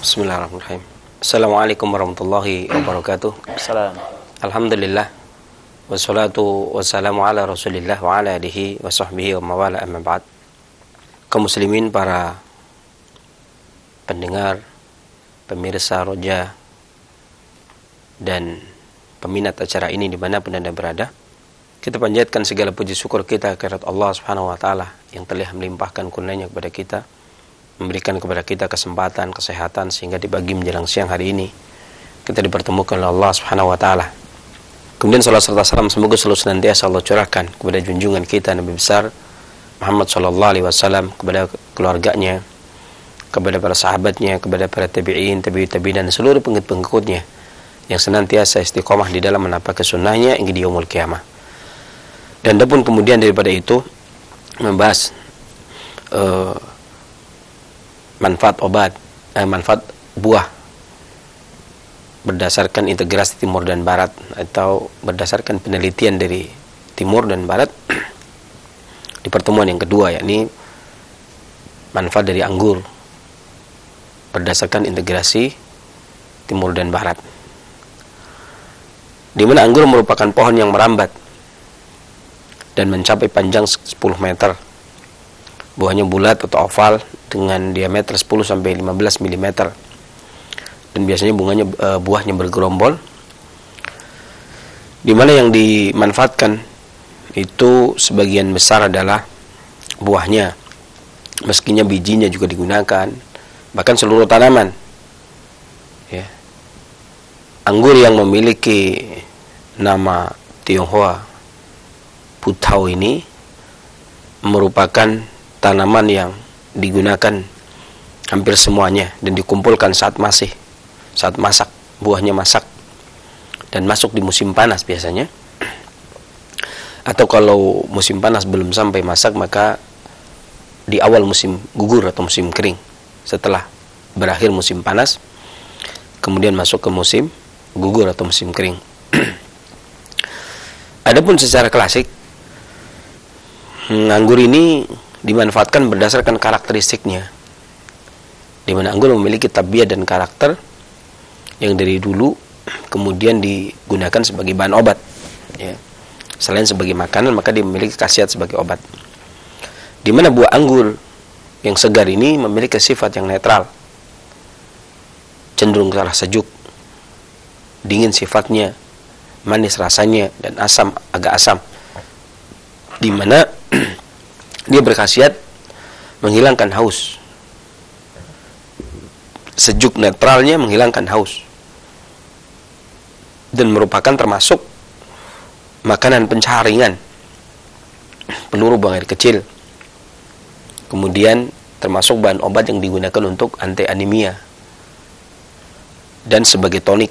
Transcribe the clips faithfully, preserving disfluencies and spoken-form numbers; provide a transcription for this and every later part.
Bismillahirrahmanirrahim. Assalamualaikum warahmatullahi wabarakatuh. Salam. Alhamdulillah. Wassalatu wassalamu ala rasulillah wa ala alihi wa sahbihi wa mawala amma ba'd. Kaum muslimin, para pendengar, pemirsa Roja dan peminat acara ini dimanapun Anda berada, kita panjatkan segala puji syukur kita kepada Allah Subhanahu wa taala yang telah melimpahkan kurnia-Nya kepada kita, memberikan kepada kita kesempatan, kesehatan, sehingga di pagi menjelang siang hari ini kita dipertemukan oleh Allah Subhanahu wa taala. Kemudian salat serta salam semoga selalu senantiasa Allah curahkan kepada junjungan kita Nabi besar Muhammad sallallahu alaihi wasallam, kepada keluarganya, kepada para sahabatnya, kepada para tabi'in, tabi'in tabi'in dan seluruh pengikut-pengikutnya yang senantiasa istiqomah di dalam menapaki sunnahnya hingga di yaumul qiyamah. Dan adapun kemudian daripada itu membahas uh, manfaat obat, eh, manfaat buah berdasarkan integrasi timur dan barat, atau berdasarkan penelitian dari timur dan barat di pertemuan yang kedua, yakni manfaat dari anggur berdasarkan integrasi timur dan barat, di mana anggur merupakan pohon yang merambat dan mencapai panjang sepuluh meter. Buahnya bulat atau oval dengan diameter sepuluh sampai lima belas milimeter. Dan biasanya bunganya e, buahnya bergerombol. Di mana yang dimanfaatkan itu sebagian besar adalah buahnya. Meskinya bijinya juga digunakan, bahkan seluruh tanaman. Ya. Anggur yang memiliki nama Tionghoa Putau ini merupakan tanaman yang digunakan hampir semuanya dan dikumpulkan saat masih saat masak, buahnya masak dan masuk di musim panas biasanya. Atau kalau musim panas belum sampai masak, maka di awal musim gugur atau musim kering, setelah berakhir musim panas kemudian masuk ke musim gugur atau musim kering. Adapun secara klasik, anggur ini dimanfaatkan berdasarkan karakteristiknya, di mana anggur memiliki tabiat dan karakter yang dari dulu kemudian digunakan sebagai bahan obat. Ya. Selain sebagai makanan, maka dia memiliki khasiat sebagai obat. Di mana buah anggur yang segar ini memiliki sifat yang netral, cenderung ke arah sejuk, dingin sifatnya, manis rasanya, dan asam, agak asam. Di mana dia berkhasiat menghilangkan haus. Sejuk netralnya menghilangkan haus. Dan merupakan termasuk makanan pencaringan, peluru buang air kecil. Kemudian termasuk bahan obat yang digunakan untuk anti anemia dan sebagai tonik.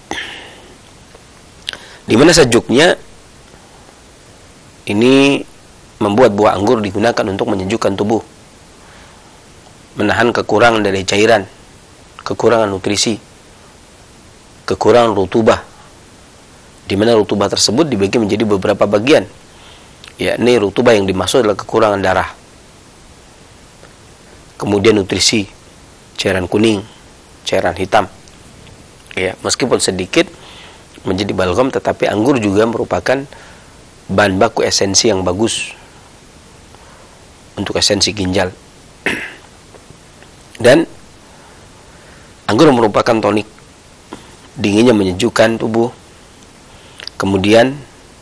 Di mana sejuknya ini membuat buah anggur digunakan untuk menyejukkan tubuh, menahan kekurangan dari cairan, kekurangan nutrisi, kekurangan rutubah, di mana rutubah tersebut dibagi menjadi beberapa bagian, yakni rutubah yang dimaksud adalah kekurangan darah, kemudian nutrisi, cairan kuning, cairan hitam. Ya, meskipun sedikit menjadi balgam, tetapi anggur juga merupakan bahan baku esensi yang bagus untuk esensi ginjal. Dan anggur merupakan tonik, dinginnya menyejukkan tubuh, kemudian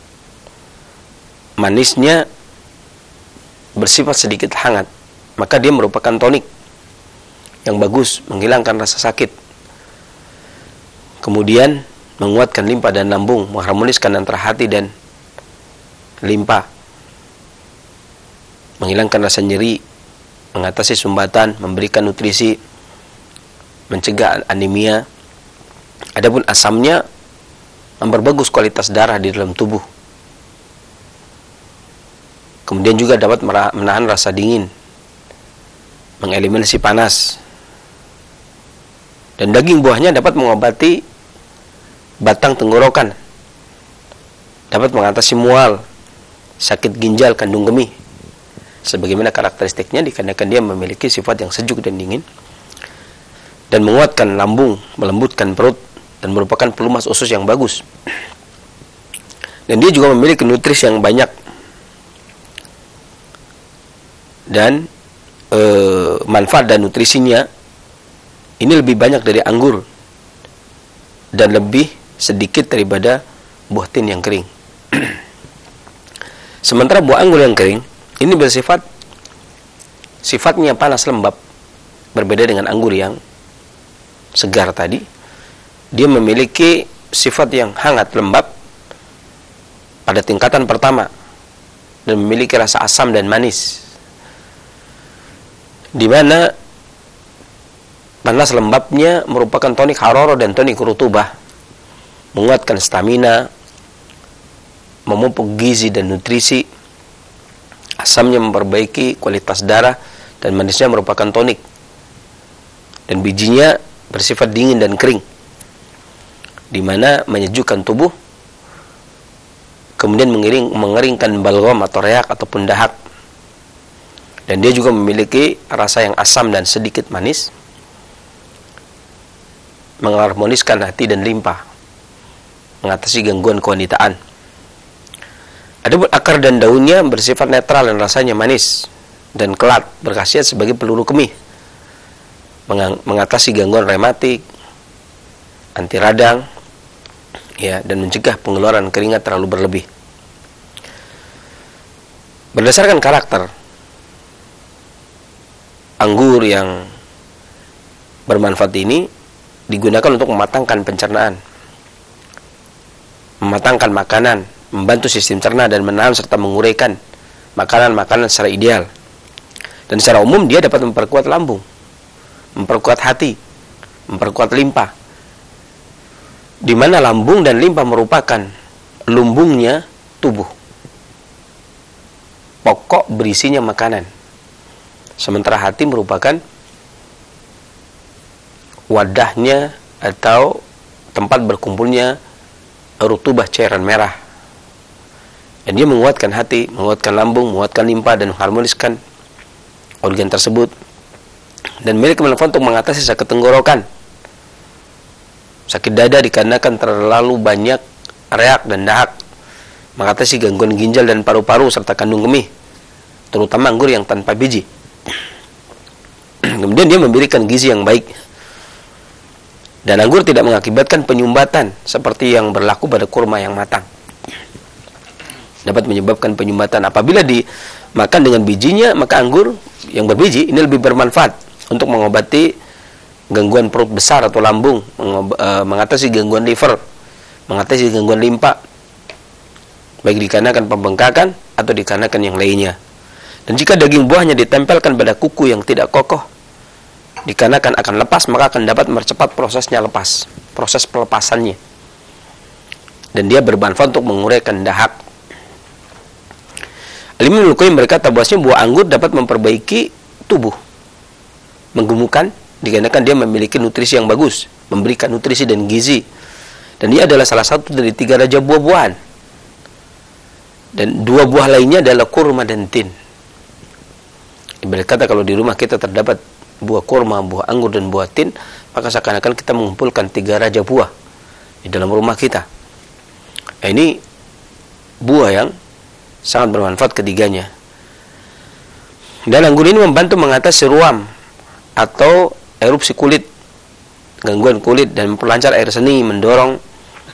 manisnya bersifat sedikit hangat, maka dia merupakan tonik yang bagus, menghilangkan rasa sakit, kemudian menguatkan limpa dan lambung, mengharmoniskan antara hati dan limpa, menghilangkan rasa nyeri, mengatasi sumbatan, memberikan nutrisi, mencegah anemia. Adapun asamnya memperbagus kualitas darah di dalam tubuh. Kemudian juga dapat menahan rasa dingin, mengeliminasi panas. Dan daging buahnya dapat mengobati batang tenggorokan, dapat mengatasi mual, sakit ginjal, kandung kemih. Sebagaimana karakteristiknya, dikarenakan dia memiliki sifat yang sejuk dan dingin. dan menguatkan lambung, melembutkan perut, dan merupakan pelumas usus yang bagus. Dan dia juga memiliki nutrisi yang banyak dan e, manfaat dan nutrisinya ini lebih banyak dari anggur dan lebih sedikit daripada buah tin yang kering. Sementara buah anggur yang kering ini bersifat sifatnya panas lembab, berbeda dengan anggur yang segar tadi. Dia memiliki sifat yang hangat lembab pada tingkatan pertama dan memiliki rasa asam dan manis, di mana panas lembabnya merupakan tonik haroro dan tonik rutubah, menguatkan stamina, memupuk gizi dan nutrisi. Asamnya memperbaiki kualitas darah dan manisnya merupakan tonik, dan bijinya bersifat dingin dan kering, di mana menyejukkan tubuh, kemudian mengering, mengeringkan balgam atau reak ataupun dahak. Dan dia juga memiliki rasa yang asam dan sedikit manis, mengharmoniskan hati dan limpa, mengatasi gangguan kewanitaan. Adapun akar dan daunnya bersifat netral dan rasanya manis dan kelat, berkhasiat sebagai peluru kemih, mengatasi gangguan rematik, anti radang, ya, dan mencegah pengeluaran keringat terlalu berlebih. Berdasarkan karakter, anggur yang bermanfaat ini digunakan untuk mematangkan pencernaan, mematangkan makanan, membantu sistem cerna dan menahan serta menguraikan makanan-makanan secara ideal. Dan secara umum dia dapat memperkuat lambung, memperkuat hati, memperkuat limpa, di mana lambung dan limpa merupakan lumbungnya tubuh, pokok berisinya makanan. Sementara hati merupakan wadahnya atau tempat berkumpulnya rutubah cairan merah. Dan dia menguatkan hati, menguatkan lambung, menguatkan limpa, dan mengharmoniskan organ tersebut. Dan memiliki manfaat untuk mengatasi sakit tenggorokan, sakit dada dikarenakan terlalu banyak reak dan dahak, mengatasi gangguan ginjal dan paru-paru serta kandung kemih, terutama anggur yang tanpa biji. Kemudian dia memberikan gizi yang baik. Dan anggur tidak mengakibatkan penyumbatan seperti yang berlaku pada kurma yang matang. Dapat menyebabkan penyumbatan apabila dimakan dengan bijinya, maka anggur yang berbiji ini lebih bermanfaat untuk mengobati gangguan perut besar atau lambung, mengatasi gangguan liver, mengatasi gangguan limpa, baik dikarenakan pembengkakan atau dikarenakan yang lainnya. Dan jika daging buahnya ditempelkan pada kuku yang tidak kokoh, dikarenakan akan lepas, maka akan dapat mempercepat prosesnya lepas, proses pelepasannya. Dan dia bermanfaat untuk menguraikan dahak. Al-Imam Al-Qayyim berkata bahwasanya buah anggur dapat memperbaiki tubuh, menggemukkan, dikarenakan dia memiliki nutrisi yang bagus, memberikan nutrisi dan gizi. Dan dia adalah salah satu dari tiga raja buah-buahan. Dan dua buah lainnya adalah kurma dan tin. Ibarat kata kalau di rumah kita terdapat buah kurma, buah anggur, dan buah tin, maka seakan-akan kita mengumpulkan tiga raja buah di dalam rumah kita. Nah, ini buah yang sangat bermanfaat ketiganya. Dan anggur ini membantu mengatasi ruam atau erupsi kulit, gangguan kulit, dan memperlancar air seni, mendorong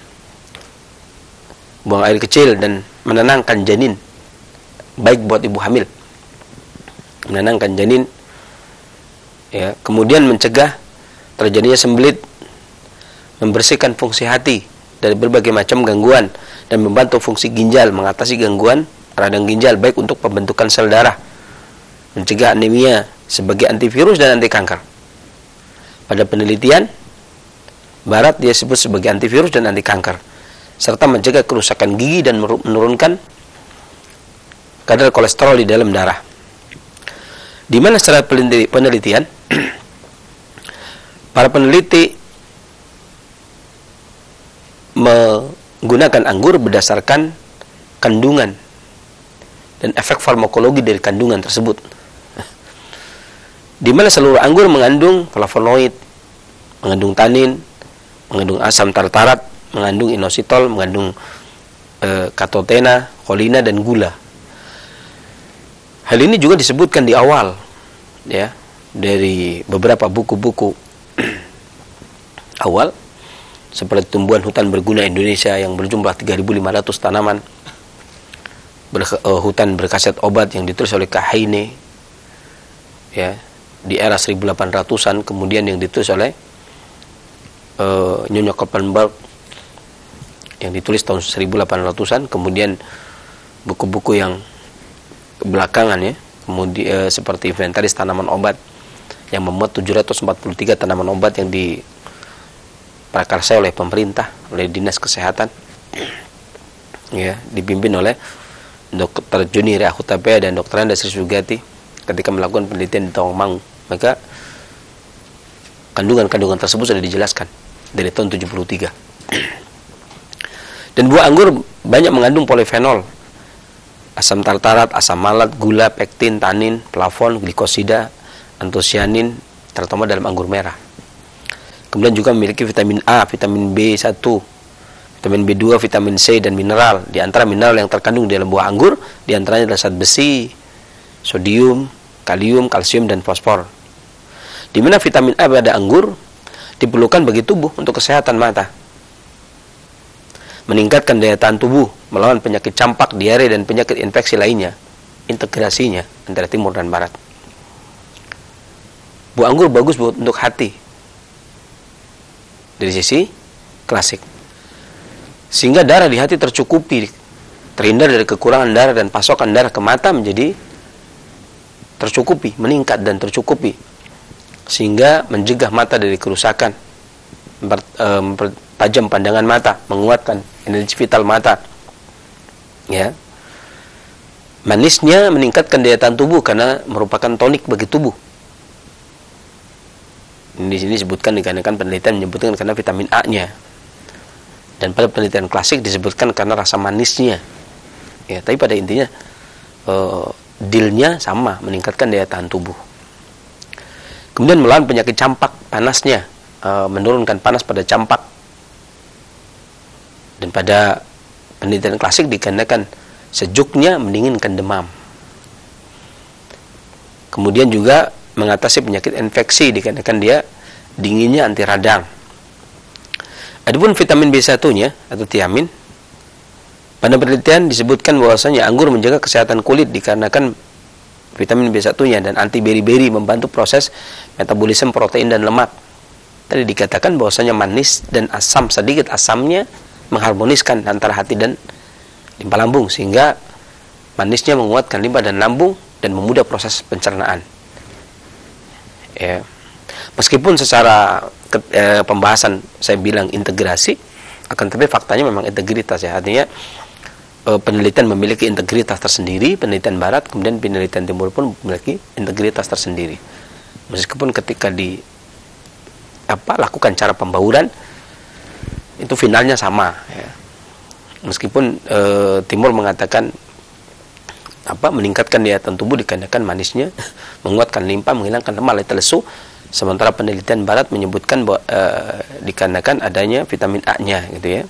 buang air kecil, dan menenangkan janin, baik buat ibu hamil, menenangkan janin, ya, kemudian mencegah terjadinya sembelit, membersihkan fungsi hati dari berbagai macam gangguan, dan membantu fungsi ginjal, mengatasi gangguan radang ginjal, baik untuk pembentukan sel darah, mencegah anemia sebagai antivirus dan anti kanker. Pada penelitian barat dia disebut sebagai antivirus dan anti kanker, serta mencegah kerusakan gigi dan menurunkan kadar kolesterol di dalam darah. Di mana secara penelitian para peneliti menggunakan anggur berdasarkan kandungan dan efek farmakologi dari kandungan tersebut, di mana seluruh anggur mengandung flavonoid, mengandung tanin, mengandung asam tartarat, mengandung inositol, mengandung e, katotena, kolina, dan gula. Hal ini juga disebutkan di awal, ya, dari beberapa buku-buku awal, seperti Tumbuhan Hutan Berguna Indonesia yang berjumlah tiga ribu lima ratus tanaman, ber, uh, hutan berkhasiat obat yang ditulis oleh Kahane, ya, di era seribu delapan ratusan, kemudian yang ditulis oleh uh, Nyonya Koppenberg yang ditulis tahun seribu delapan ratusan, kemudian buku-buku yang belakangan, ya, kemudian uh, seperti Inventaris Tanaman Obat yang memuat tujuh ratus empat puluh tiga tanaman obat yang diprakarsai oleh pemerintah, oleh Dinas Kesehatan, ya, dipimpin oleh Dokter Juni Rea Hutapea dan Dokter Anda Sri Sugati ketika melakukan penelitian di Tawangmangu. Maka kandungan-kandungan tersebut sudah dijelaskan dari tahun tujuh puluh tiga. Dan buah anggur banyak mengandung polifenol, asam tartarat, asam malat, gula, pektin, tanin, flavon, glikosida, antosianin, terutama dalam anggur merah. Kemudian juga memiliki vitamin A, vitamin B satu, vitamin B dua, vitamin C, dan mineral. Di antara mineral yang terkandung di dalam buah anggur, di antaranya adalah zat besi, sodium, kalium, kalsium, dan fosfor. Di mana vitamin A pada anggur diperlukan bagi tubuh untuk kesehatan mata, meningkatkan daya tahan tubuh melawan penyakit campak, diare, dan penyakit infeksi lainnya. Integrasinya antara timur dan barat. Buah anggur bagus buat untuk hati dari sisi klasik, sehingga darah di hati tercukupi, terhindar dari kekurangan darah, dan pasokan darah ke mata menjadi tercukupi, meningkat dan tercukupi, sehingga mencegah mata dari kerusakan, mempertajam pandangan mata, menguatkan energi vital mata, ya. Manisnya meningkatkan daya tahan tubuh karena merupakan tonik bagi tubuh. Di sini disebutkan, dikarenakan penelitian menyebutkan karena vitamin A-nya, dan pada penelitian klasik disebutkan karena rasa manisnya, ya. Tapi pada intinya uh, dealnya sama, meningkatkan daya tahan tubuh. Kemudian melawan penyakit campak, panasnya, uh, menurunkan panas pada campak. Dan pada penelitian klasik dikarenakan sejuknya mendinginkan demam. Kemudian juga mengatasi penyakit infeksi dikarenakan dia dinginnya anti radang. Adapun vitamin B satu-nya atau tiamin, pada penelitian disebutkan bahwasanya anggur menjaga kesehatan kulit dikarenakan vitamin B satu-nya, dan anti beri-beri membantu proses metabolisme protein dan lemak. Tadi dikatakan bahwasanya manis dan asam, sedikit asamnya mengharmoniskan antara hati dan limpa lambung, sehingga manisnya menguatkan limpa dan lambung dan memudah proses pencernaan. Ya. Meskipun secara ke, eh, pembahasan saya bilang integrasi, akan tapi faktanya memang integritas, ya. Artinya eh, penelitian memiliki integritas tersendiri, penelitian barat, kemudian penelitian timur pun memiliki integritas tersendiri. Meskipun ketika di apa lakukan cara pembauran itu finalnya sama, ya. Meskipun eh, timur mengatakan apa meningkatkan daya tahan tubuh dikarenakan manisnya, menguatkan limpa, menghilangkan lemak, letih lesu. Sementara penelitian barat menyebutkan bahwa e, dikarenakan adanya vitamin A-nya, gitu, ya.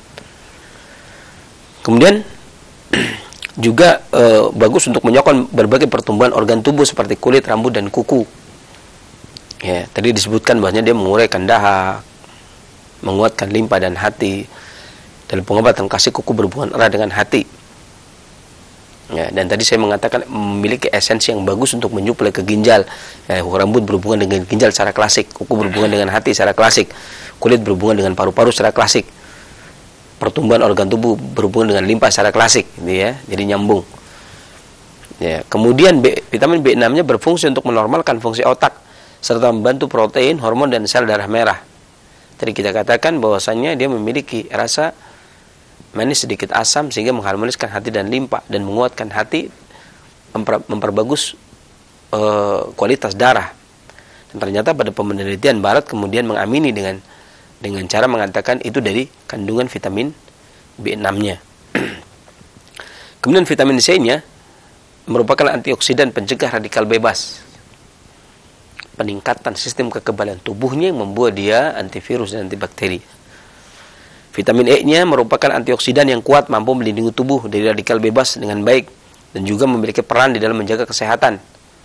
Kemudian juga e, bagus untuk menyokong berbagai pertumbuhan organ tubuh seperti kulit, rambut, dan kuku. Ya, tadi disebutkan bahwasanya dia menguraikan dahak, menguatkan limpa dan hati. Dalam pengobatan kasih kuku berhubungan erat dengan hati. Ya, dan tadi saya mengatakan memiliki esensi yang bagus untuk menyuplai ke ginjal. Ya, rambut berhubungan dengan ginjal secara klasik, kuku berhubungan dengan hati secara klasik, kulit berhubungan dengan paru-paru secara klasik, pertumbuhan organ tubuh berhubungan dengan limpa secara klasik, gitu, ya. Jadi nyambung. Ya, kemudian B, vitamin B enam-nya berfungsi untuk menormalkan fungsi otak serta membantu protein, hormon, dan sel darah merah. Tadi kita katakan bahwasannya dia memiliki rasa manis sedikit asam sehingga mengharmoniskan hati dan limpa dan menguatkan hati, memper, memperbagus e, kualitas darah. Dan ternyata pada penelitian barat kemudian mengamini dengan dengan cara mengatakan itu dari kandungan vitamin B enam-nya. Kemudian vitamin C-nya merupakan antioksidan pencegah radikal bebas. peningkatan sistem kekebalan tubuhnya yang membuat dia antivirus dan antibakteri. Vitamin E-nya merupakan antioksidan yang kuat, mampu melindungi tubuh dari radikal bebas dengan baik dan juga memiliki peran di dalam menjaga kesehatan.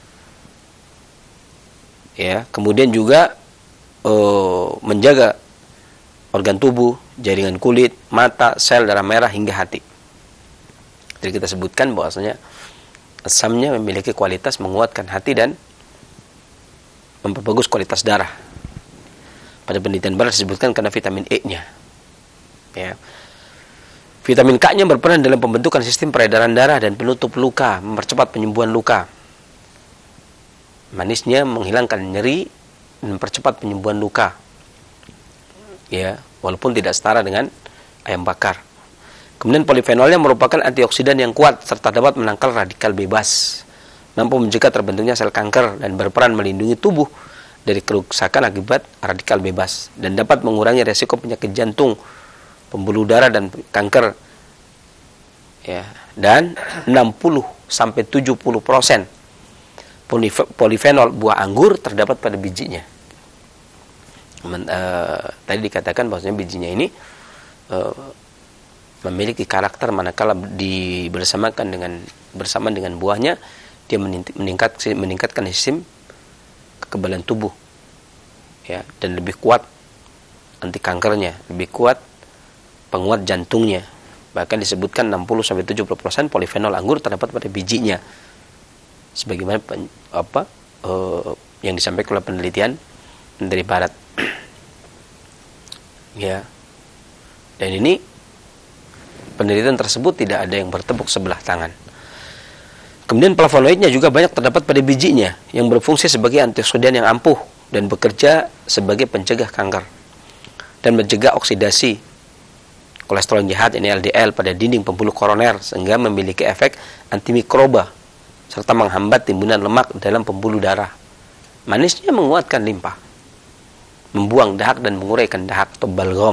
Ya, kemudian juga uh, menjaga organ tubuh, jaringan kulit, mata, sel darah merah hingga hati. Jadi kita sebutkan bahwasanya asamnya memiliki kualitas menguatkan hati dan memperbagus kualitas darah. Pada penelitian barat disebutkan karena vitamin E-nya. Ya. Vitamin K-nya berperan dalam pembentukan sistem peredaran darah dan penutup luka, mempercepat penyembuhan luka. Manisnya menghilangkan nyeri dan mempercepat penyembuhan luka. Ya, walaupun tidak setara dengan ayam bakar. Kemudian polifenolnya merupakan antioksidan yang kuat serta dapat menangkal radikal bebas, mampu mencegah terbentuknya sel kanker dan berperan melindungi tubuh dari kerusakan akibat radikal bebas dan dapat mengurangi resiko penyakit jantung, pembuluh darah dan kanker. Ya, dan enam puluh sampai tujuh puluh persen polifenol buah anggur terdapat pada bijinya. Men, uh, tadi dikatakan bahwasanya bijinya ini uh, memiliki karakter manakala dibersamakan dengan bersama dengan buahnya dia meningkat meningkatkan sistem kekebalan tubuh, ya, dan lebih kuat anti kankernya, lebih kuat penguat jantungnya. Bahkan disebutkan enam puluh sampai tujuh puluh persen polifenol anggur terdapat pada bijinya. Sebagaimana pen, apa uh, yang disampaikan oleh penelitian dari barat. Ya. Dan ini penelitian tersebut tidak ada yang bertepuk sebelah tangan. Kemudian flavonoidnya juga banyak terdapat pada bijinya yang berfungsi sebagai antioksidan yang ampuh dan bekerja sebagai pencegah kanker dan mencegah oksidasi kolesterol jahat ini L D L pada dinding pembuluh koroner sehingga memiliki efek antimikroba serta menghambat timbunan lemak dalam pembuluh darah. Manisnya menguatkan limpa, membuang dahak dan menguraikan dahak atau balgam.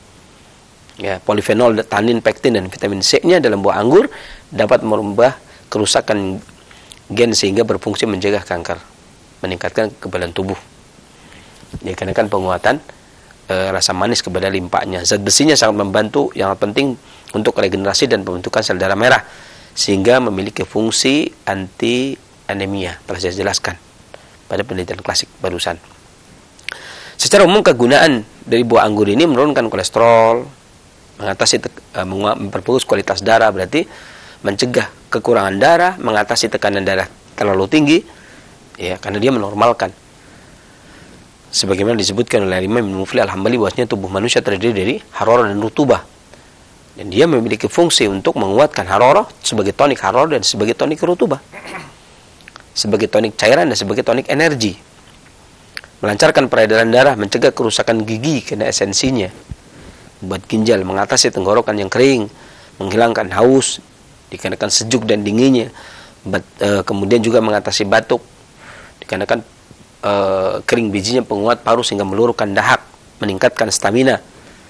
Ya, polifenol, tanin, pektin dan vitamin C-nya dalam buah anggur dapat merubah kerusakan gen sehingga berfungsi mencegah kanker, meningkatkan kekebalan tubuh. Dikarenakan penguatan E, rasa manis kepada limpanya. Zat besinya sangat membantu, yang penting untuk regenerasi dan pembentukan sel darah merah sehingga memiliki fungsi anti anemia. Telah saya jelaskan pada penelitian klasik barusan. Secara umum kegunaan dari buah anggur ini menurunkan kolesterol, mengatasi e, memperbagus kualitas darah, berarti mencegah kekurangan darah, mengatasi tekanan darah terlalu tinggi, ya, karena dia menormalkan. Sebagaimana disebutkan oleh Imam Ibnu Muflih Al-Hambali bahwasanya tubuh manusia terdiri dari hararah dan rutubah. Dan dia memiliki fungsi untuk menguatkan hararah sebagai tonik hararah dan sebagai tonik rutubah. Sebagai tonik cairan dan sebagai tonik energi. Melancarkan peredaran darah, mencegah kerusakan gigi karena esensinya. Buat ginjal, mengatasi tenggorokan yang kering, menghilangkan haus dikarenakan sejuk dan dinginnya. Bat, e, kemudian juga mengatasi batuk dikarenakan Uh, kering bijinya, penguat paru sehingga meluruhkan dahak, meningkatkan stamina.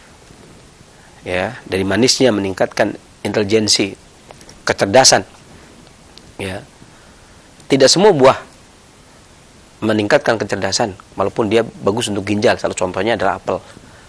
Ya, dari manisnya meningkatkan intelijensi, kecerdasan. Ya. Tidak semua buah meningkatkan kecerdasan, walaupun dia bagus untuk ginjal. Salah contohnya adalah apel.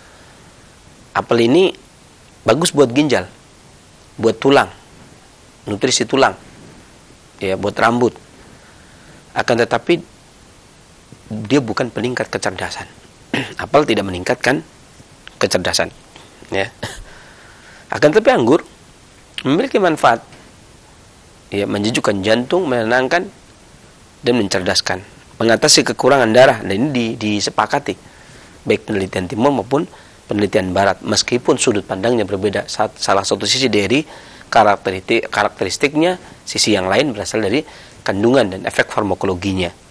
Apel ini bagus buat ginjal, buat tulang, nutrisi tulang, ya, buat rambut. Akan tetapi dia bukan peningkat kecerdasan. Apel tidak meningkatkan kecerdasan, ya. Akan tetapi anggur memiliki manfaat, ya, menjejukkan jantung, menenangkan dan mencerdaskan, mengatasi kekurangan darah. Dan ini disepakati baik penelitian timur maupun penelitian barat, meskipun sudut pandangnya berbeda. Salah satu sisi dari karakteristik karakteristiknya, sisi yang lain berasal dari kandungan dan efek farmakologinya.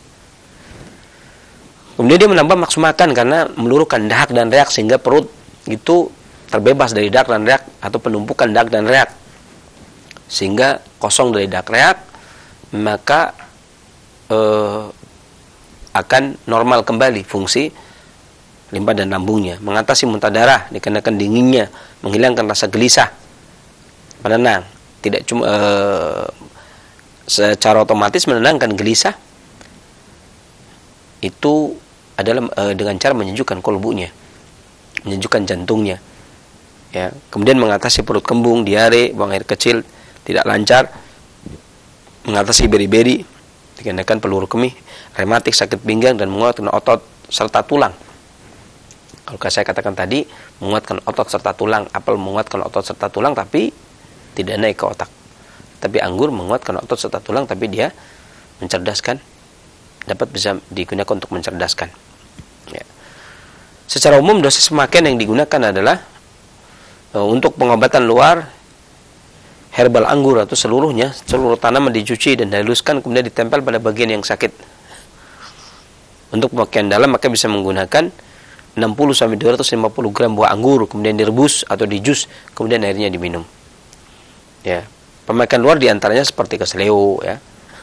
Kemudian dia menambah nafsu makan karena meluruhkan dahak dan reak sehingga perut itu terbebas dari dahak dan reak atau penumpukan dahak dan reak. Sehingga kosong dari dahak reak, maka eh, akan normal kembali fungsi limpa dan lambungnya. Mengatasi muntah darah dikarenakan dinginnya, menghilangkan rasa gelisah, penenang. Tidak cuma eh, secara otomatis menenangkan gelisah, itu adalah e, dengan cara menyejukkan kolbunya, menyejukkan jantungnya. Ya, kemudian mengatasi perut kembung, diare, buang air kecil tidak lancar, mengatasi beri-beri, dikarenakan peluru kemih, rematik, sakit pinggang, dan menguatkan otot serta tulang. Kalau saya katakan tadi, menguatkan otot serta tulang, apel menguatkan otot serta tulang tapi tidak naik ke otak. Tapi anggur menguatkan otot serta tulang tapi dia mencerdaskan, dapat bisa digunakan untuk mencerdaskan. Ya. Secara umum dosis pemakaian yang digunakan adalah e, untuk pengobatan luar, herbal anggur atau seluruhnya, seluruh tanaman dicuci dan dihaluskan kemudian ditempel pada bagian yang sakit. Untuk pemakaian dalam maka bisa menggunakan enam puluh sampai dua ratus lima puluh gram buah anggur kemudian direbus atau dijus kemudian airnya diminum. Ya, pemakaian luar diantaranya seperti keseleo, ya.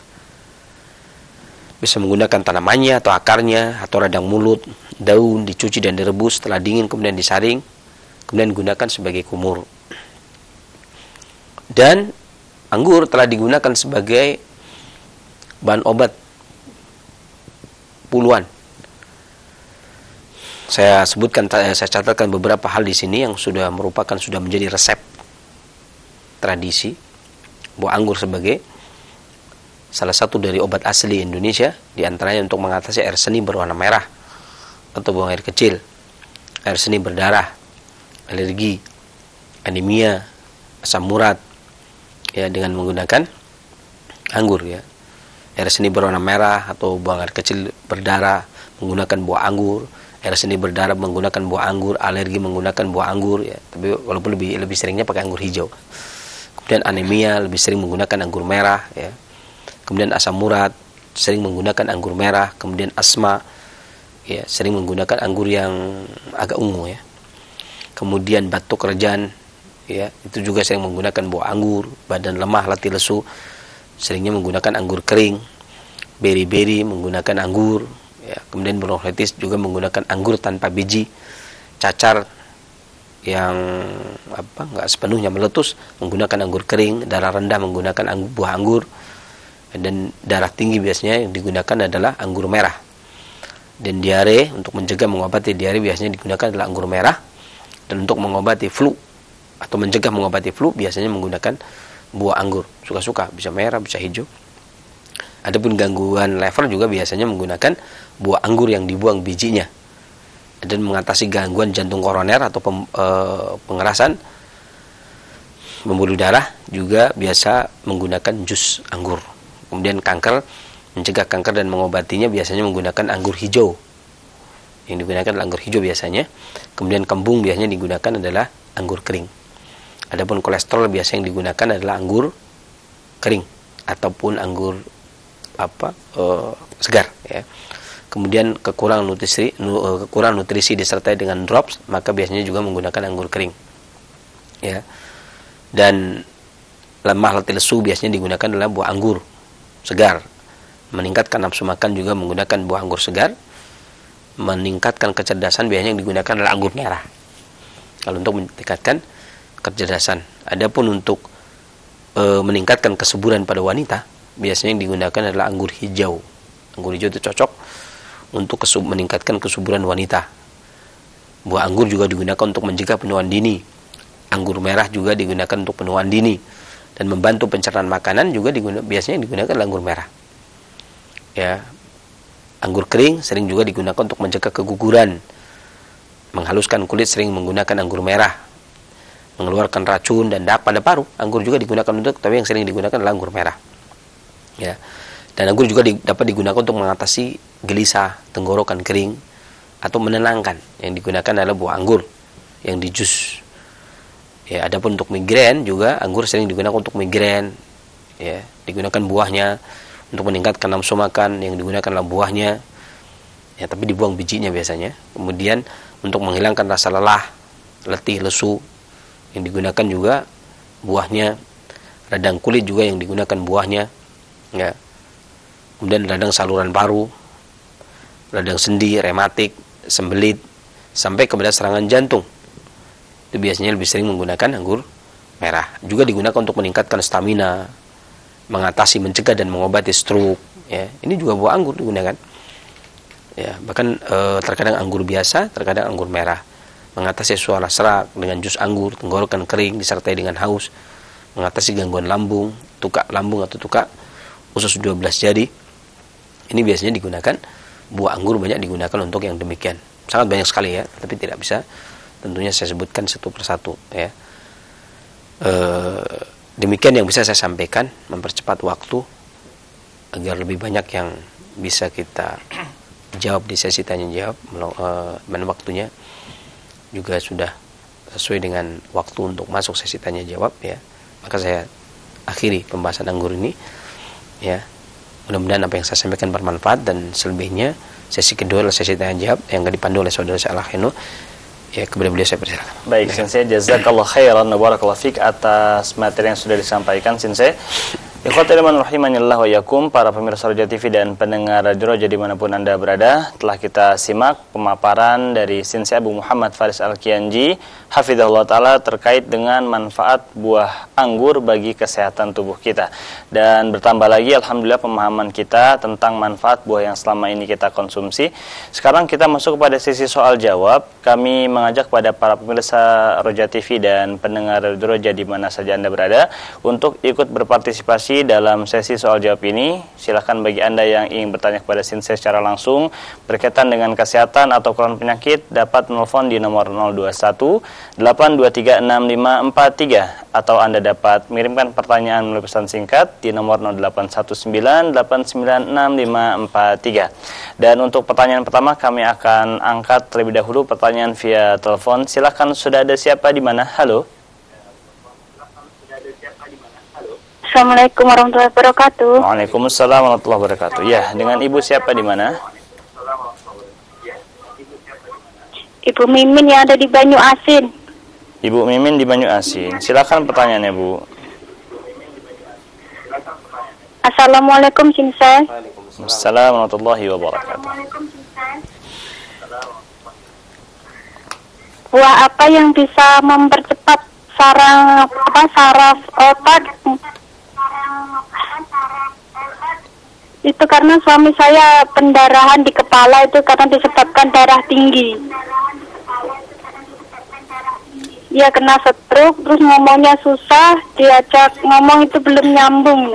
Bisa menggunakan tanamannya atau akarnya atau radang mulut, daun dicuci dan direbus setelah dingin kemudian disaring kemudian digunakan sebagai kumur. Dan anggur telah digunakan sebagai bahan obat puluhan. Saya sebutkan, saya catatkan beberapa hal di sini yang sudah merupakan sudah menjadi resep tradisi buah anggur sebagai salah satu dari obat asli Indonesia, di antaranya untuk mengatasi air seni berwarna merah atau buang air kecil, air seni berdarah, alergi, anemia, asam urat, ya, dengan menggunakan anggur, ya. Air seni berwarna merah atau buang air kecil berdarah menggunakan buah anggur, air seni berdarah menggunakan buah anggur, alergi menggunakan buah anggur, ya. Tapi walaupun lebih lebih seringnya pakai anggur hijau. Kemudian anemia lebih sering menggunakan anggur merah, ya. Kemudian asam urat sering menggunakan anggur merah, kemudian asma, ya, sering menggunakan anggur yang agak ungu, ya. Kemudian batuk rejan, ya, itu juga sering menggunakan buah anggur. Badan lemah, letih, lesu seringnya menggunakan anggur kering. Beri-beri menggunakan anggur, ya. Kemudian bronkitis juga menggunakan anggur tanpa biji. Cacar yang apa enggak sepenuhnya meletus menggunakan anggur kering. Darah rendah menggunakan anggur, buah anggur. Dan darah tinggi biasanya yang digunakan adalah anggur merah. Dan diare, untuk mencegah mengobati diare biasanya digunakan adalah anggur merah. Dan untuk mengobati flu atau mencegah mengobati flu biasanya menggunakan buah anggur. Suka-suka, bisa merah, bisa hijau. Adapun gangguan lever juga biasanya menggunakan buah anggur yang dibuang bijinya. Dan mengatasi gangguan jantung koroner atau pem, e, pengerasan pembuluh darah juga biasa menggunakan jus anggur. Kemudian kanker, mencegah kanker dan mengobatinya biasanya menggunakan anggur hijau. Yang digunakan adalah anggur hijau biasanya. Kemudian kembung biasanya digunakan adalah anggur kering. Adapun kolesterol biasa yang digunakan adalah anggur kering ataupun anggur apa e, segar, ya. Kemudian kekurangan nutrisi nu, e, kekurangan nutrisi disertai dengan drops, maka biasanya juga menggunakan anggur kering, ya. Dan lemah, letih, lesu biasanya digunakan adalah buah anggur segar. Meningkatkan nafsu makan juga menggunakan buah anggur segar. Meningkatkan kecerdasan biasanya yang digunakan adalah anggur merah. Kalau untuk meningkatkan kecerdasan. Adapun untuk e, meningkatkan kesuburan pada wanita, biasanya yang digunakan adalah anggur hijau. Anggur hijau itu cocok untuk kesub, meningkatkan kesuburan wanita. Buah anggur juga digunakan untuk mencegah penuaan dini. Anggur merah juga digunakan untuk penuaan dini. Dan membantu pencernaan makanan juga digunakan, biasanya digunakan anggur merah, ya. Anggur kering sering juga digunakan untuk mencegah keguguran. Menghaluskan kulit sering menggunakan anggur merah. Mengeluarkan racun dan daak pada paru, anggur juga digunakan untuk, tapi yang sering digunakan adalah anggur merah, ya. Dan anggur juga di, dapat digunakan untuk mengatasi gelisah, tenggorokan kering atau menenangkan. Yang digunakan adalah buah anggur yang dijus. Ya, adapun untuk migrain juga anggur sering digunakan untuk migrain, ya. Digunakan buahnya untuk meningkatkan nafsu makan, yang digunakan adalah buahnya, ya, tapi dibuang bijinya biasanya. Kemudian untuk menghilangkan rasa lelah, letih, lesu, yang digunakan juga buahnya. Radang kulit juga yang digunakan buahnya, ya. Kemudian radang saluran paru, radang sendi, rematik, sembelit, sampai kepada serangan jantung. Itu biasanya lebih sering menggunakan anggur merah. Juga digunakan untuk meningkatkan stamina, mengatasi, mencegah dan mengobati stroke, ya. Ini juga buah anggur digunakan. Ya, bahkan e, terkadang anggur biasa, terkadang anggur merah. Mengatasi suara serak dengan jus anggur, tenggorokan kering disertai dengan haus, mengatasi gangguan lambung, tukak lambung atau tukak usus dua belas jari. Ini biasanya digunakan, buah anggur banyak digunakan untuk yang demikian. Sangat banyak sekali ya, tapi tidak bisa tentunya saya sebutkan satu persatu ya. E, demikian yang bisa saya sampaikan, mempercepat waktu agar lebih banyak yang bisa kita jawab di sesi tanya jawab. E, dan waktunya juga sudah sesuai dengan waktu untuk masuk sesi tanya jawab ya. Maka saya akhiri pembahasan anggur ini ya. Mudah-mudahan apa yang saya sampaikan bermanfaat, dan selebihnya sesi kedua adalah sesi tanya jawab yang akan dipandu oleh saudara saya Al-Heno. Ya, kepada beliau saya persilakan. Baik, Sensei, jazakallah khairan wa barakallahu fik atas materi yang sudah disampaikan, Sensei. Ikhwatul iman rahimanillah wa yakum, para pemirsa Roja T V dan pendengar Radio Roja dimanapun Anda berada, telah kita simak pemaparan dari Sensei Abu Muhammad Faris Al-Kianji hafizahullah ta'ala terkait dengan manfaat buah anggur bagi kesehatan tubuh kita. Dan bertambah lagi alhamdulillah pemahaman kita tentang manfaat buah yang selama ini kita konsumsi. Sekarang kita masuk kepada sesi soal jawab. Kami mengajak kepada para pemirsa Roja T V dan pendengar Radio Roja di mana saja Anda berada untuk ikut berpartisipasi dalam sesi soal jawab ini. Silahkan bagi Anda yang ingin bertanya kepada Sensei secara langsung berkaitan dengan kesehatan atau kurang penyakit, dapat menelpon di nomor nol dua satu delapan dua tiga enam lima empat tiga, atau Anda dapat mengirimkan pertanyaan melalui pesan singkat di nomor nol delapan satu sembilan delapan sembilan enam lima empat tiga. Dan untuk pertanyaan pertama kami akan angkat terlebih dahulu pertanyaan via telepon. Silahkan, sudah ada siapa di mana? Halo. Assalamualaikum warahmatullahi wabarakatuh. Waalaikumsalam warahmatullahi wabarakatuh. Ya, dengan Ibu siapa di mana? Ibu Mimin yang ada di Banyu Asin. Ibu Mimin di Banyu Asin. Silakan pertanyaannya, Bu. Assalamualaikum, Sensei. Waalaikumsalam warahmatullahi wabarakatuh. Buah apa yang bisa mempercepat saraf apa saraf otak? Itu karena suami saya pendarahan di kepala itu karena disebabkan darah tinggi. Dia kena stroke, terus ngomongnya susah, diajak ngomong itu belum nyambung.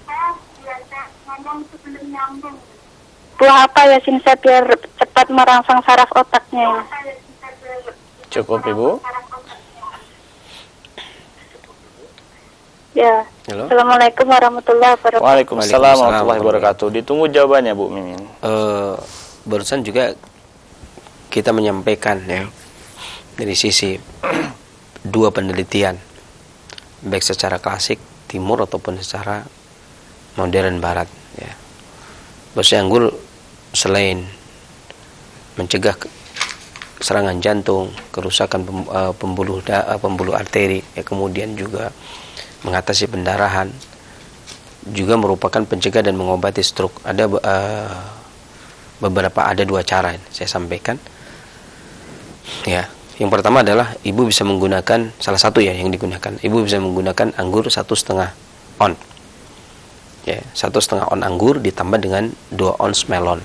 Buah apa ya Sensei biar cepat merangsang saraf otaknya? Cukup, Ibu. Ya. Halo? Assalamualaikum warahmatullahi wabarakatuh. Waalaikumsalam warahmatullahi wabarakatuh. Ditunggu jawabannya, Bu Mimin. Uh, barusan juga kita menyampaikan ya dari sisi dua penelitian, baik secara klasik timur ataupun secara modern barat ya. Bahwa anggur selain mencegah serangan jantung, kerusakan pembuluh pembuluh arteri ya, kemudian juga mengatasi pendarahan, juga merupakan pencegah dan mengobati stroke. Ada uh, beberapa ada dua cara yang saya sampaikan ya. Yang pertama adalah ibu bisa menggunakan salah satu ya yang digunakan. Ibu bisa menggunakan anggur satu setengah on ya, satu setengah on anggur ditambah dengan dua ons melon.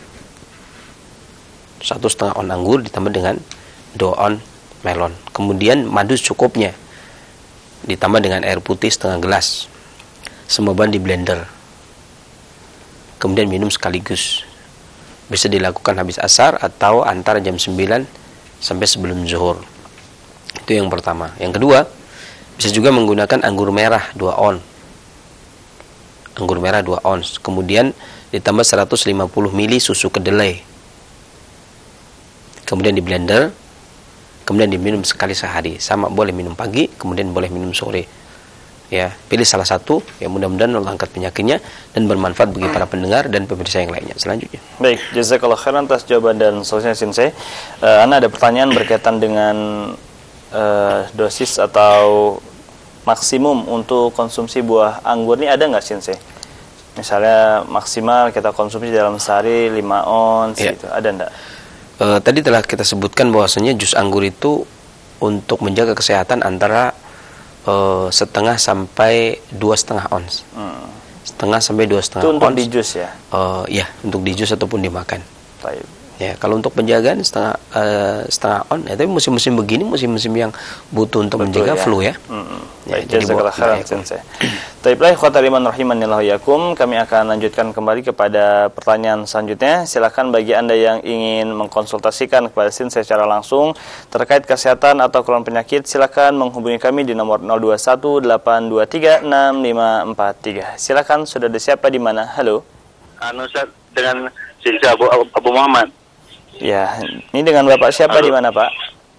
Satu setengah on anggur ditambah dengan dua on melon. Kemudian madu cukupnya ditambah dengan air putih setengah gelas, semua di blender, kemudian minum sekaligus. Bisa dilakukan habis asar atau antara jam sembilan sampai sebelum zuhur. Itu yang pertama. Yang kedua, bisa juga menggunakan anggur merah dua on, anggur merah dua ons, kemudian ditambah seratus lima puluh mililiter susu kedelai, kemudian di blender, kemudian diminum sekali sehari. Sama, boleh minum pagi, kemudian boleh minum sore. Ya, pilih salah satu. Ya, mudah-mudahan Allah angkat penyakitnya dan bermanfaat bagi para pendengar dan pemirsa yang lainnya. Selanjutnya. Baik, jazakallah khairan atas jawaban dan solusinya Sensei. Uh, Ana ada pertanyaan berkaitan dengan uh, dosis atau maksimum untuk konsumsi buah anggur ini ada nggak Sensei? Misalnya maksimal kita konsumsi dalam sehari lima ons ya. Gitu. Ada enggak? Uh, tadi telah kita sebutkan bahwasanya jus anggur itu untuk menjaga kesehatan antara uh, setengah sampai dua setengah ons, hmm. setengah sampai dua setengah ons. Itu untuk di jus ya? Uh, ya, untuk di jus ataupun dimakan. Baik. Ya, kalau untuk penjagaan setengah uh, setengah on, ya, tapi musim-musim begini musim-musim yang butuh untuk Betul, menjaga ya. flu ya. Mm-hmm. Ya, Baik, jadi jazakallah khairan sensei. Taiblah ikhwatal iman rahimanillahu yakum, kami akan lanjutkan kembali kepada pertanyaan selanjutnya. Silakan bagi Anda yang ingin mengkonsultasikan kepada sensei secara langsung terkait kesehatan atau keluhan penyakit, silakan menghubungi kami di nomor nol dua satu delapan dua tiga enam lima empat tiga. Silakan, sudah ada siapa di mana? Halo. Anu Ustaz, dengan Sensei Abu, Abu Muhammad. Ya, ini dengan Bapak siapa Halo. di mana, Pak?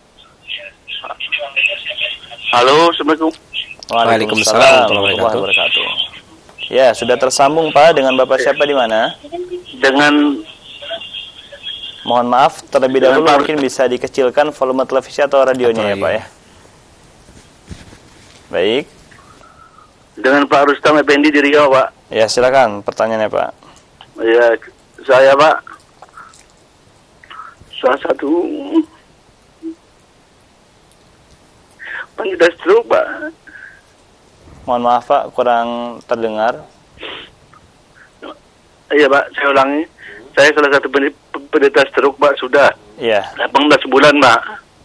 Halo, Assalamualaikum. Waalaikumsalam warahmatullahi wabarakatuh. Ya, sudah tersambung Pak dengan Bapak siapa di mana? Dengan Mohon maaf, terlebih Dengan dahulu Pak- mungkin bisa dikecilkan volume televisi atau radionya ya, Atau Pak ya. Baik. dengan Pak Rustam Effendi di Riau, Pak. Ya, silakan pertanyaannya, Pak. Ya, saya Pak salah satu penderita stroke, Pak. Mohon maaf, Pak, kurang terdengar. Iya, Pak, saya ulangi. Saya salah satu pendi- penderita stroke, Pak, sudah Iya. delapan belas bulan, Pak.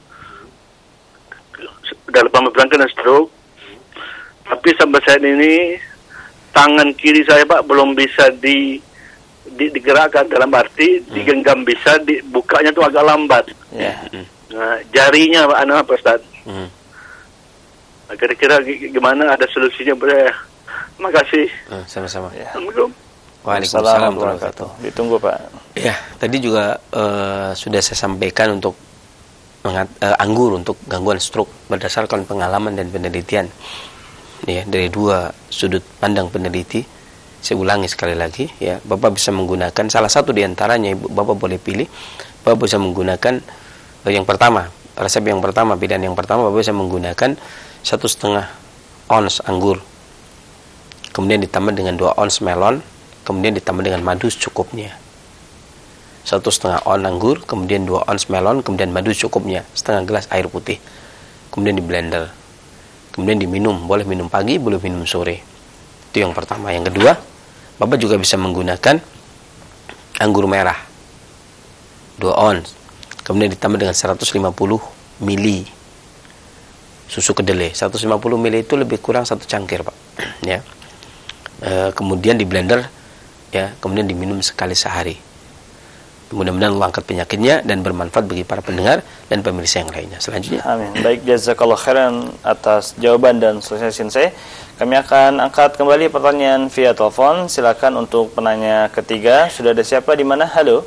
Sudah delapan belas bulan kena stroke. Tapi sampai saat ini tangan kiri saya, Pak, belum bisa di, di digerakkan, dalam arti digenggam bisa, dibukanya tuh agak lambat. Ya. Nah, jarinya, Pak, anu apa, Ustaz? Hmm. Nah, kira-kira g- gimana ada solusinya, Pak? Terima kasih. Eh, sama-sama. Ya. Assalamualaikum. Waalaikumsalam Assalamualaikum warahmatullahi warahmatullahi wabarakatuh. wabarakatuh. Ditunggu, Pak. Ya, tadi juga eh, sudah saya sampaikan untuk mengat, eh, anggur untuk gangguan stroke berdasarkan pengalaman dan penelitian. Ya, dari dua sudut pandang peneliti. Saya ulangi sekali lagi, ya, Bapak bisa menggunakan salah satu di antaranya, Ibu, Bapak boleh pilih. Bapak bisa menggunakan eh, yang pertama, resep yang pertama, pilihan yang pertama, Bapak bisa menggunakan satu setengah ons anggur, kemudian ditambah dengan dua ons melon, kemudian ditambah dengan madu secukupnya. Satu setengah on anggur, kemudian dua ons melon, kemudian madu secukupnya, setengah gelas air putih, kemudian di blender, kemudian diminum. Boleh minum pagi, boleh minum sore. Itu yang pertama. Yang kedua, Bapak juga bisa menggunakan anggur merah dua ons, kemudian ditambah dengan seratus lima puluh mili susu kedelai. seratus lima puluh mili itu lebih kurang satu cangkir, Pak. Ya. E, kemudian di blender, ya, kemudian diminum sekali sehari. Mudah-mudahan Allah angkat penyakitnya dan bermanfaat bagi para pendengar dan pemirsa yang lainnya. Selanjutnya, Amin. Baik, jazakallah khairan atas jawaban dan solusinya Sensei. Kami akan angkat kembali pertanyaan via telepon. Silakan untuk penanya ketiga. Sudah ada siapa di mana? Halo.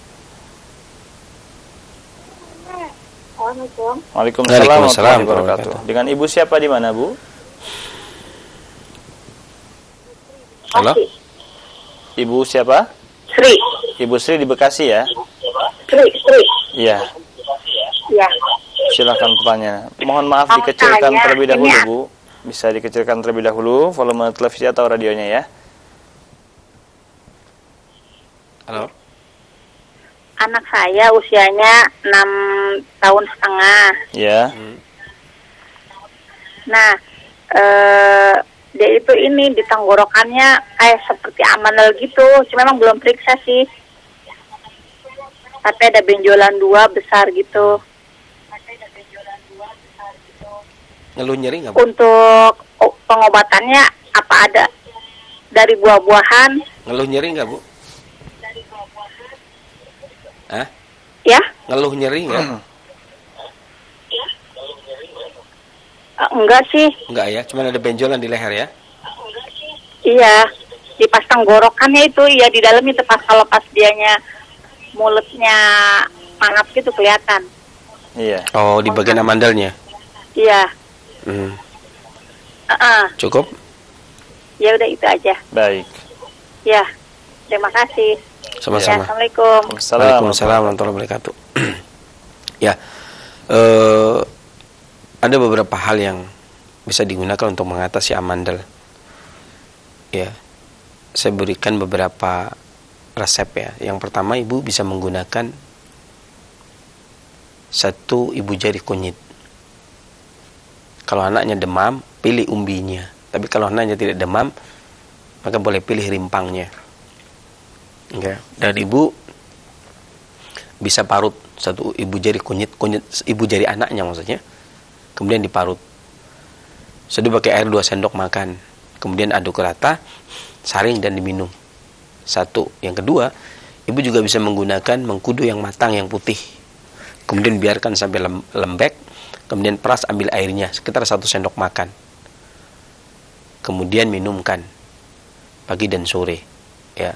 Assalamualaikum. Waalaikumsalam Waalaikumsalam warahmatullahi wabarakatuh. warahmatullahi. Dengan Ibu siapa di mana, Bu? halo. Ibu siapa? Sri. Ibu Sri di Bekasi ya? Sri, Sri. Iya. Ya. Silakan pertanyaan. Mohon maaf Oh, dikecilkan saya terlebih dahulu, ini- Bu. Bisa dikecilkan terlebih dahulu volume televisi atau radionya ya. Halo. Anak saya usianya enam tahun setengah. Ya. Nah, eh, dia itu ini di tenggorokannya kayak seperti amandel gitu. Cuma memang belum periksa sih. Tapi ada benjolan dua besar gitu. Ngeluh nyeri nggak, Bu? Untuk oh, pengobatannya apa ada dari buah-buahan? Ngeluh nyeri nggak, Bu? Hah? Ya? Ngeluh nyeri nggak? Eh, enggak sih. Enggak ya, cuma ada benjolan di leher ya. Iya. Di pas tenggorokannya itu, ya di dalam itu pas kalau pas dianya mulutnya mangap gitu kelihatan. Iya. Oh, di bagian amandalnya. Iya. Hmm. Uh-uh. Cukup? Ya udah itu aja. Baik. Ya. Terima kasih. Ya, Sama-sama. Assalamualaikum. Waalaikumsalam warahmatullahi wabarakatuh. Ya, eh, ada beberapa hal yang bisa digunakan untuk mengatasi amandel. Ya, saya berikan beberapa resep ya. Yang pertama, ibu bisa menggunakan satu ibu jari kunyit. Kalau anaknya demam, pilih umbinya. Tapi kalau anaknya tidak demam, maka boleh pilih rimpangnya. Ya. Dan ibu bisa parut satu ibu jari kunyit, kunyit ibu jari anaknya maksudnya, kemudian diparut. Seduh pakai air dua sendok makan, kemudian aduk rata, saring dan diminum. Satu. Yang kedua, ibu juga bisa menggunakan mengkudu yang matang yang putih, kemudian biarkan sampai lembek, kemudian peras, ambil airnya sekitar satu sendok makan, kemudian minumkan pagi dan sore, ya.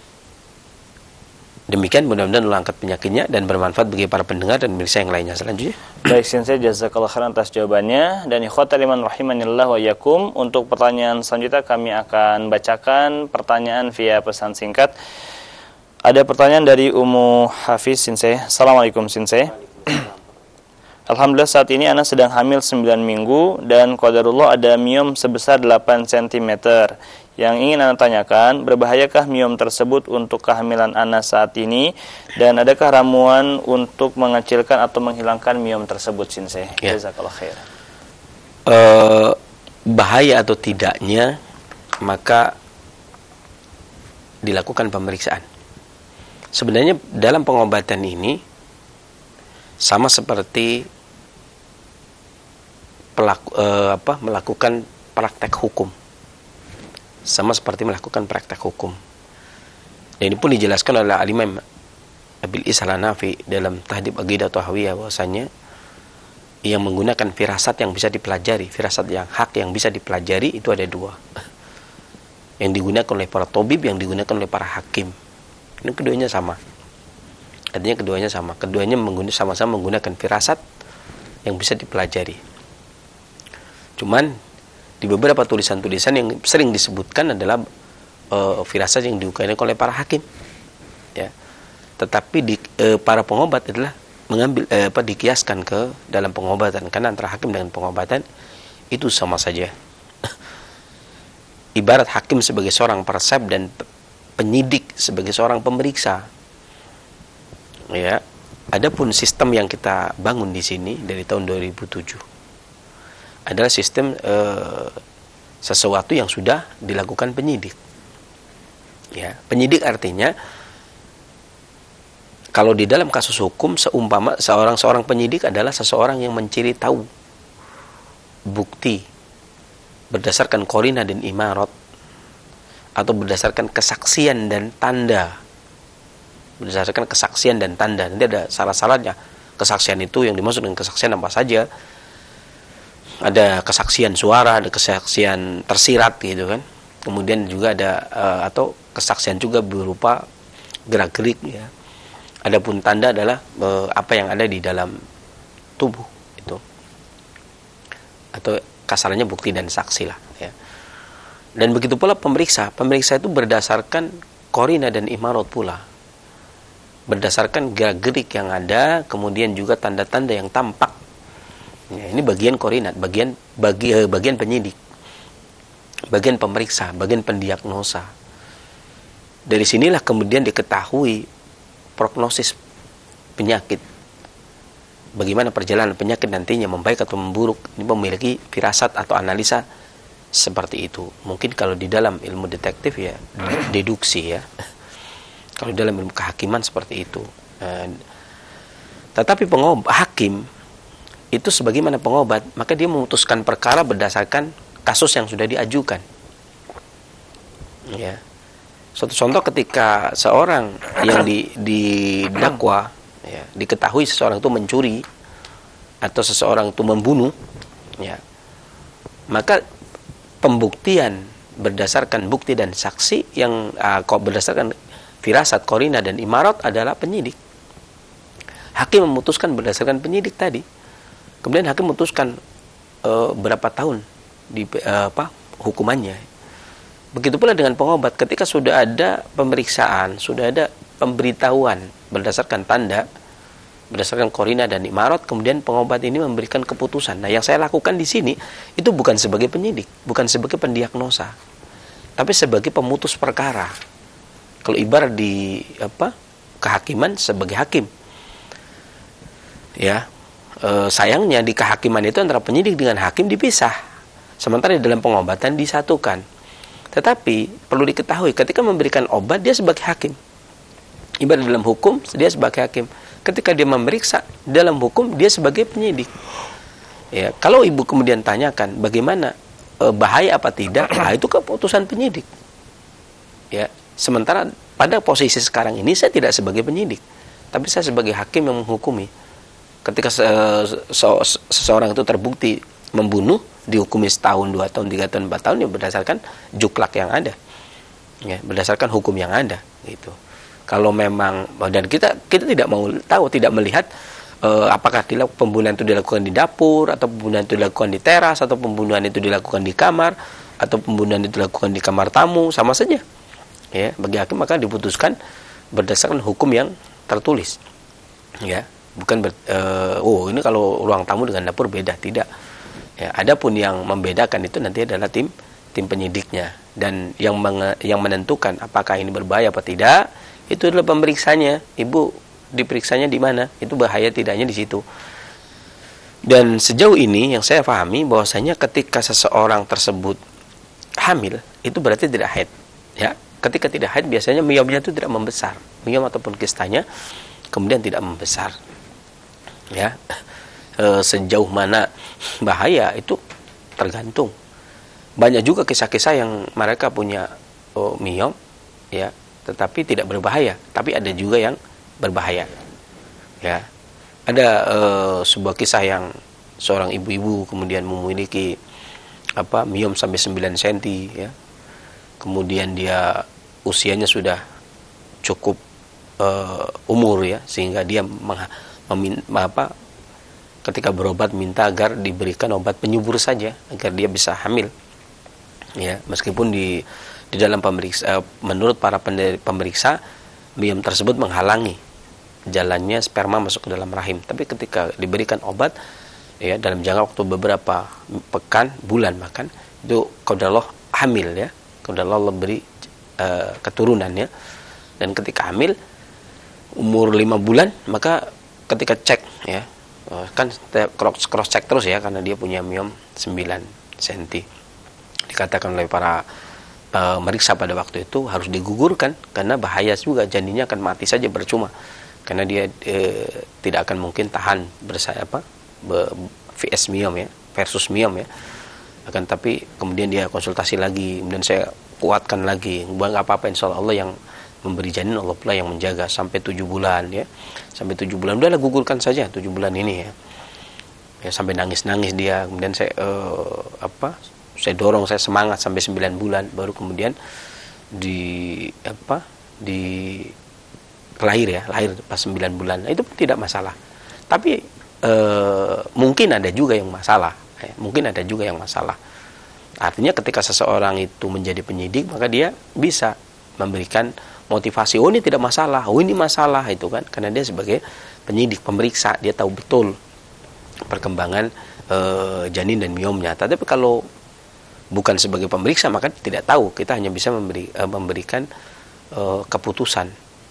Demikian mudah-mudahan Allah angkat penyakitnya dan bermanfaat bagi para pendengar dan pemirsa yang lainnya. Selanjutnya. Baik, Sensei, jazakallahu khairan atas jawabannya. Dan ikhwatal iman rahimanillah wa yakum, untuk pertanyaan selanjutnya kami akan bacakan pertanyaan via pesan singkat. Ada pertanyaan dari Ummu Hafiz, Sensei. Assalamualaikum, Sensei. Alhamdulillah saat ini anak sedang hamil sembilan minggu dan qadarullah ada miom sebesar delapan sentimeter. Yang ingin anak tanyakan, berbahayakah miom tersebut untuk kehamilan anak saat ini, dan adakah ramuan untuk mengecilkan atau menghilangkan miom tersebut, Sensei? Ya. Jazakallahu khair. Uh, bahaya atau tidaknya, maka dilakukan pemeriksaan. Sebenarnya dalam pengobatan ini sama seperti pelaku, uh, apa, melakukan praktek hukum. Sama seperti melakukan praktek hukum. Dan ini pun dijelaskan oleh Al-Imam Abil Ishal Hanafi dalam Tahdhib Aqidah Tahawiyah, bahwasanya yang menggunakan firasat yang bisa dipelajari, firasat yang hak yang bisa dipelajari itu ada dua. Yang digunakan oleh para tabib, yang digunakan oleh para hakim. Ini keduanya sama. Artinya keduanya sama. Keduanya menggunakan sama-sama menggunakan firasat yang bisa dipelajari. Cuman di beberapa tulisan-tulisan yang sering disebutkan adalah uh, firasat yang diukur oleh para hakim, ya. Tetapi di, uh, para pengobat adalah mengambil uh, apa dikiaskan ke dalam pengobatan, karena antara hakim dengan pengobatan itu sama saja. Ibarat hakim sebagai seorang persep dan penyidik sebagai seorang pemeriksa, ya. Adapun sistem yang kita bangun di sini dari tahun dua ribu tujuh adalah sistem uh, sesuatu yang sudah dilakukan penyidik. Ya, penyidik artinya kalau di dalam kasus hukum seumpama seorang seorang penyidik adalah seseorang yang mencari tahu bukti berdasarkan qorina dan imarat, atau berdasarkan kesaksian dan tanda. Berdasarkan kesaksian dan tanda. Nanti ada salah-salahnya. Kesaksian itu yang dimaksud dengan kesaksian apa saja? Ada kesaksian suara, ada kesaksian tersirat gitu kan. Kemudian juga ada uh, atau kesaksian juga berupa gerak-gerik, ya. Adapun tanda adalah uh, apa yang ada di dalam tubuh itu. Atau kasarnya bukti dan saksi lah, ya. Dan begitu pula pemeriksa. Pemeriksa itu berdasarkan qorina dan imarat pula. Berdasarkan gerak-gerik yang ada, kemudian juga tanda-tanda yang tampak. Ya, ini bagian korinat, bagian bagi, bagian penyidik, bagian pemeriksa, bagian pendiagnosa. Dari sinilah kemudian diketahui prognosis penyakit, bagaimana perjalanan penyakit nantinya, membaik atau memburuk. Ini memiliki firasat atau analisa seperti itu. Mungkin kalau di dalam ilmu detektif ya deduksi, ya. Kalau di dalam ilmu kehakiman seperti itu. Nah, tetapi pengobat hakim itu sebagaimana pengobat, maka dia memutuskan perkara berdasarkan kasus yang sudah diajukan. Ya. Suatu contoh ketika seorang yang di didakwa, ya, diketahui seseorang itu mencuri atau seseorang itu membunuh, ya. Maka pembuktian berdasarkan bukti dan saksi yang uh, berdasarkan firasat, qorina dan imarat adalah penyidik. Hakim memutuskan berdasarkan penyidik tadi. Kemudian hakim memutuskan e, berapa tahun di e, apa hukumannya. Begitu pula dengan pengobat, ketika sudah ada pemeriksaan, sudah ada pemberitahuan berdasarkan tanda, berdasarkan qorina dan imarat, kemudian pengobat ini memberikan keputusan. Nah, yang saya lakukan di sini itu bukan sebagai penyidik, bukan sebagai pendiagnosa, tapi sebagai pemutus perkara. Kalau ibarat di apa kehakiman sebagai hakim, ya. E, sayangnya di kehakiman itu antara penyidik dengan hakim dipisah, sementara di dalam pengobatan disatukan. Tetapi perlu diketahui ketika memberikan obat dia sebagai hakim, ibarat dalam hukum dia sebagai hakim. ketika dia memeriksa dalam hukum dia sebagai penyidik. Ya, kalau ibu kemudian tanyakan bagaimana e, bahaya apa tidak, nah itu keputusan penyidik. Ya, sementara pada posisi sekarang ini saya tidak sebagai penyidik, tapi saya sebagai hakim yang menghukumi. Ketika se se seseorang itu terbukti membunuh, dihukumi setahun, dua tahun, tiga tahun, empat tahun, ya berdasarkan juklak yang ada, ya, berdasarkan hukum yang ada, gitu. Kalau memang, dan kita kita tidak mau tahu, tidak melihat uh, apakah dilakukan, pembunuhan itu dilakukan di dapur, atau pembunuhan itu dilakukan di teras, atau pembunuhan itu dilakukan di kamar, atau pembunuhan itu dilakukan di kamar tamu, sama saja. Ya, bagi hakim maka diputuskan berdasarkan hukum yang tertulis. Ya, bukan ber, uh, oh ini kalau ruang tamu dengan dapur beda, tidak. Ya, adapun yang membedakan itu nanti adalah tim tim penyidiknya, dan yang menge, yang menentukan apakah ini berbahaya apa tidak itu adalah pemeriksanya. Ibu diperiksanya di mana, itu bahaya tidaknya di situ. Dan sejauh ini yang saya pahami bahwasanya ketika seseorang tersebut hamil itu berarti tidak haid. Ya, ketika tidak haid biasanya miomnya itu tidak membesar, miom ataupun kistanya kemudian tidak membesar. Ya, e, sejauh mana bahaya itu tergantung. Banyak juga kisah-kisah yang mereka punya oh, miom, ya, tetapi tidak berbahaya, tapi ada juga yang berbahaya. Ya, ada e, sebuah kisah yang seorang ibu-ibu kemudian memiliki apa miom sampai sembilan sentimeter, ya. Kemudian dia usianya sudah cukup e, umur, ya, sehingga dia meng, memin, apa, ketika berobat minta agar diberikan obat penyubur saja agar dia bisa hamil. Ya, meskipun di di dalam pemeriksa, menurut para pemeriksa, miom tersebut menghalangi jalannya sperma masuk ke dalam rahim. Tapi ketika diberikan obat, ya, dalam jangka waktu beberapa pekan, bulan bahkan, itu qadarullah hamil, ya, qadarullah beri uh, keturunannya. Dan ketika hamil umur lima bulan, maka ketika cek, ya, uh, kan cross cross check terus, ya, karena dia punya miom sembilan sentimeter. Dikatakan oleh para e, meriksa pada waktu itu harus digugurkan karena bahaya juga, janinnya akan mati saja percuma karena dia e, tidak akan mungkin tahan bersaya apa be, vs miom, ya, versus miom, ya. Akan tapi kemudian dia konsultasi lagi, kemudian saya kuatkan lagi, nggak apa-apa, insya Allah yang memberi janin Allah pula yang menjaga sampai tujuh bulan, ya, sampai tujuh bulan udahlah gugurkan saja tujuh bulan ini, ya, ya, sampai nangis-nangis dia. Kemudian saya e, apa saya dorong, saya semangat sampai sembilan bulan, baru kemudian di apa di lahir, ya, lahir pas sembilan bulan. Nah, itu pun tidak masalah. Tapi e, mungkin ada juga yang masalah, ya, mungkin ada juga yang masalah. Artinya ketika seseorang itu menjadi penyidik, maka dia bisa memberikan motivasi, oh ini tidak masalah, oh ini masalah, itu kan karena dia sebagai penyidik, pemeriksa, dia tahu betul perkembangan e, janin dan miomnya. Tapi kalau bukan sebagai pemeriksa maka tidak tahu, kita hanya bisa memberi, uh, memberikan uh, keputusan.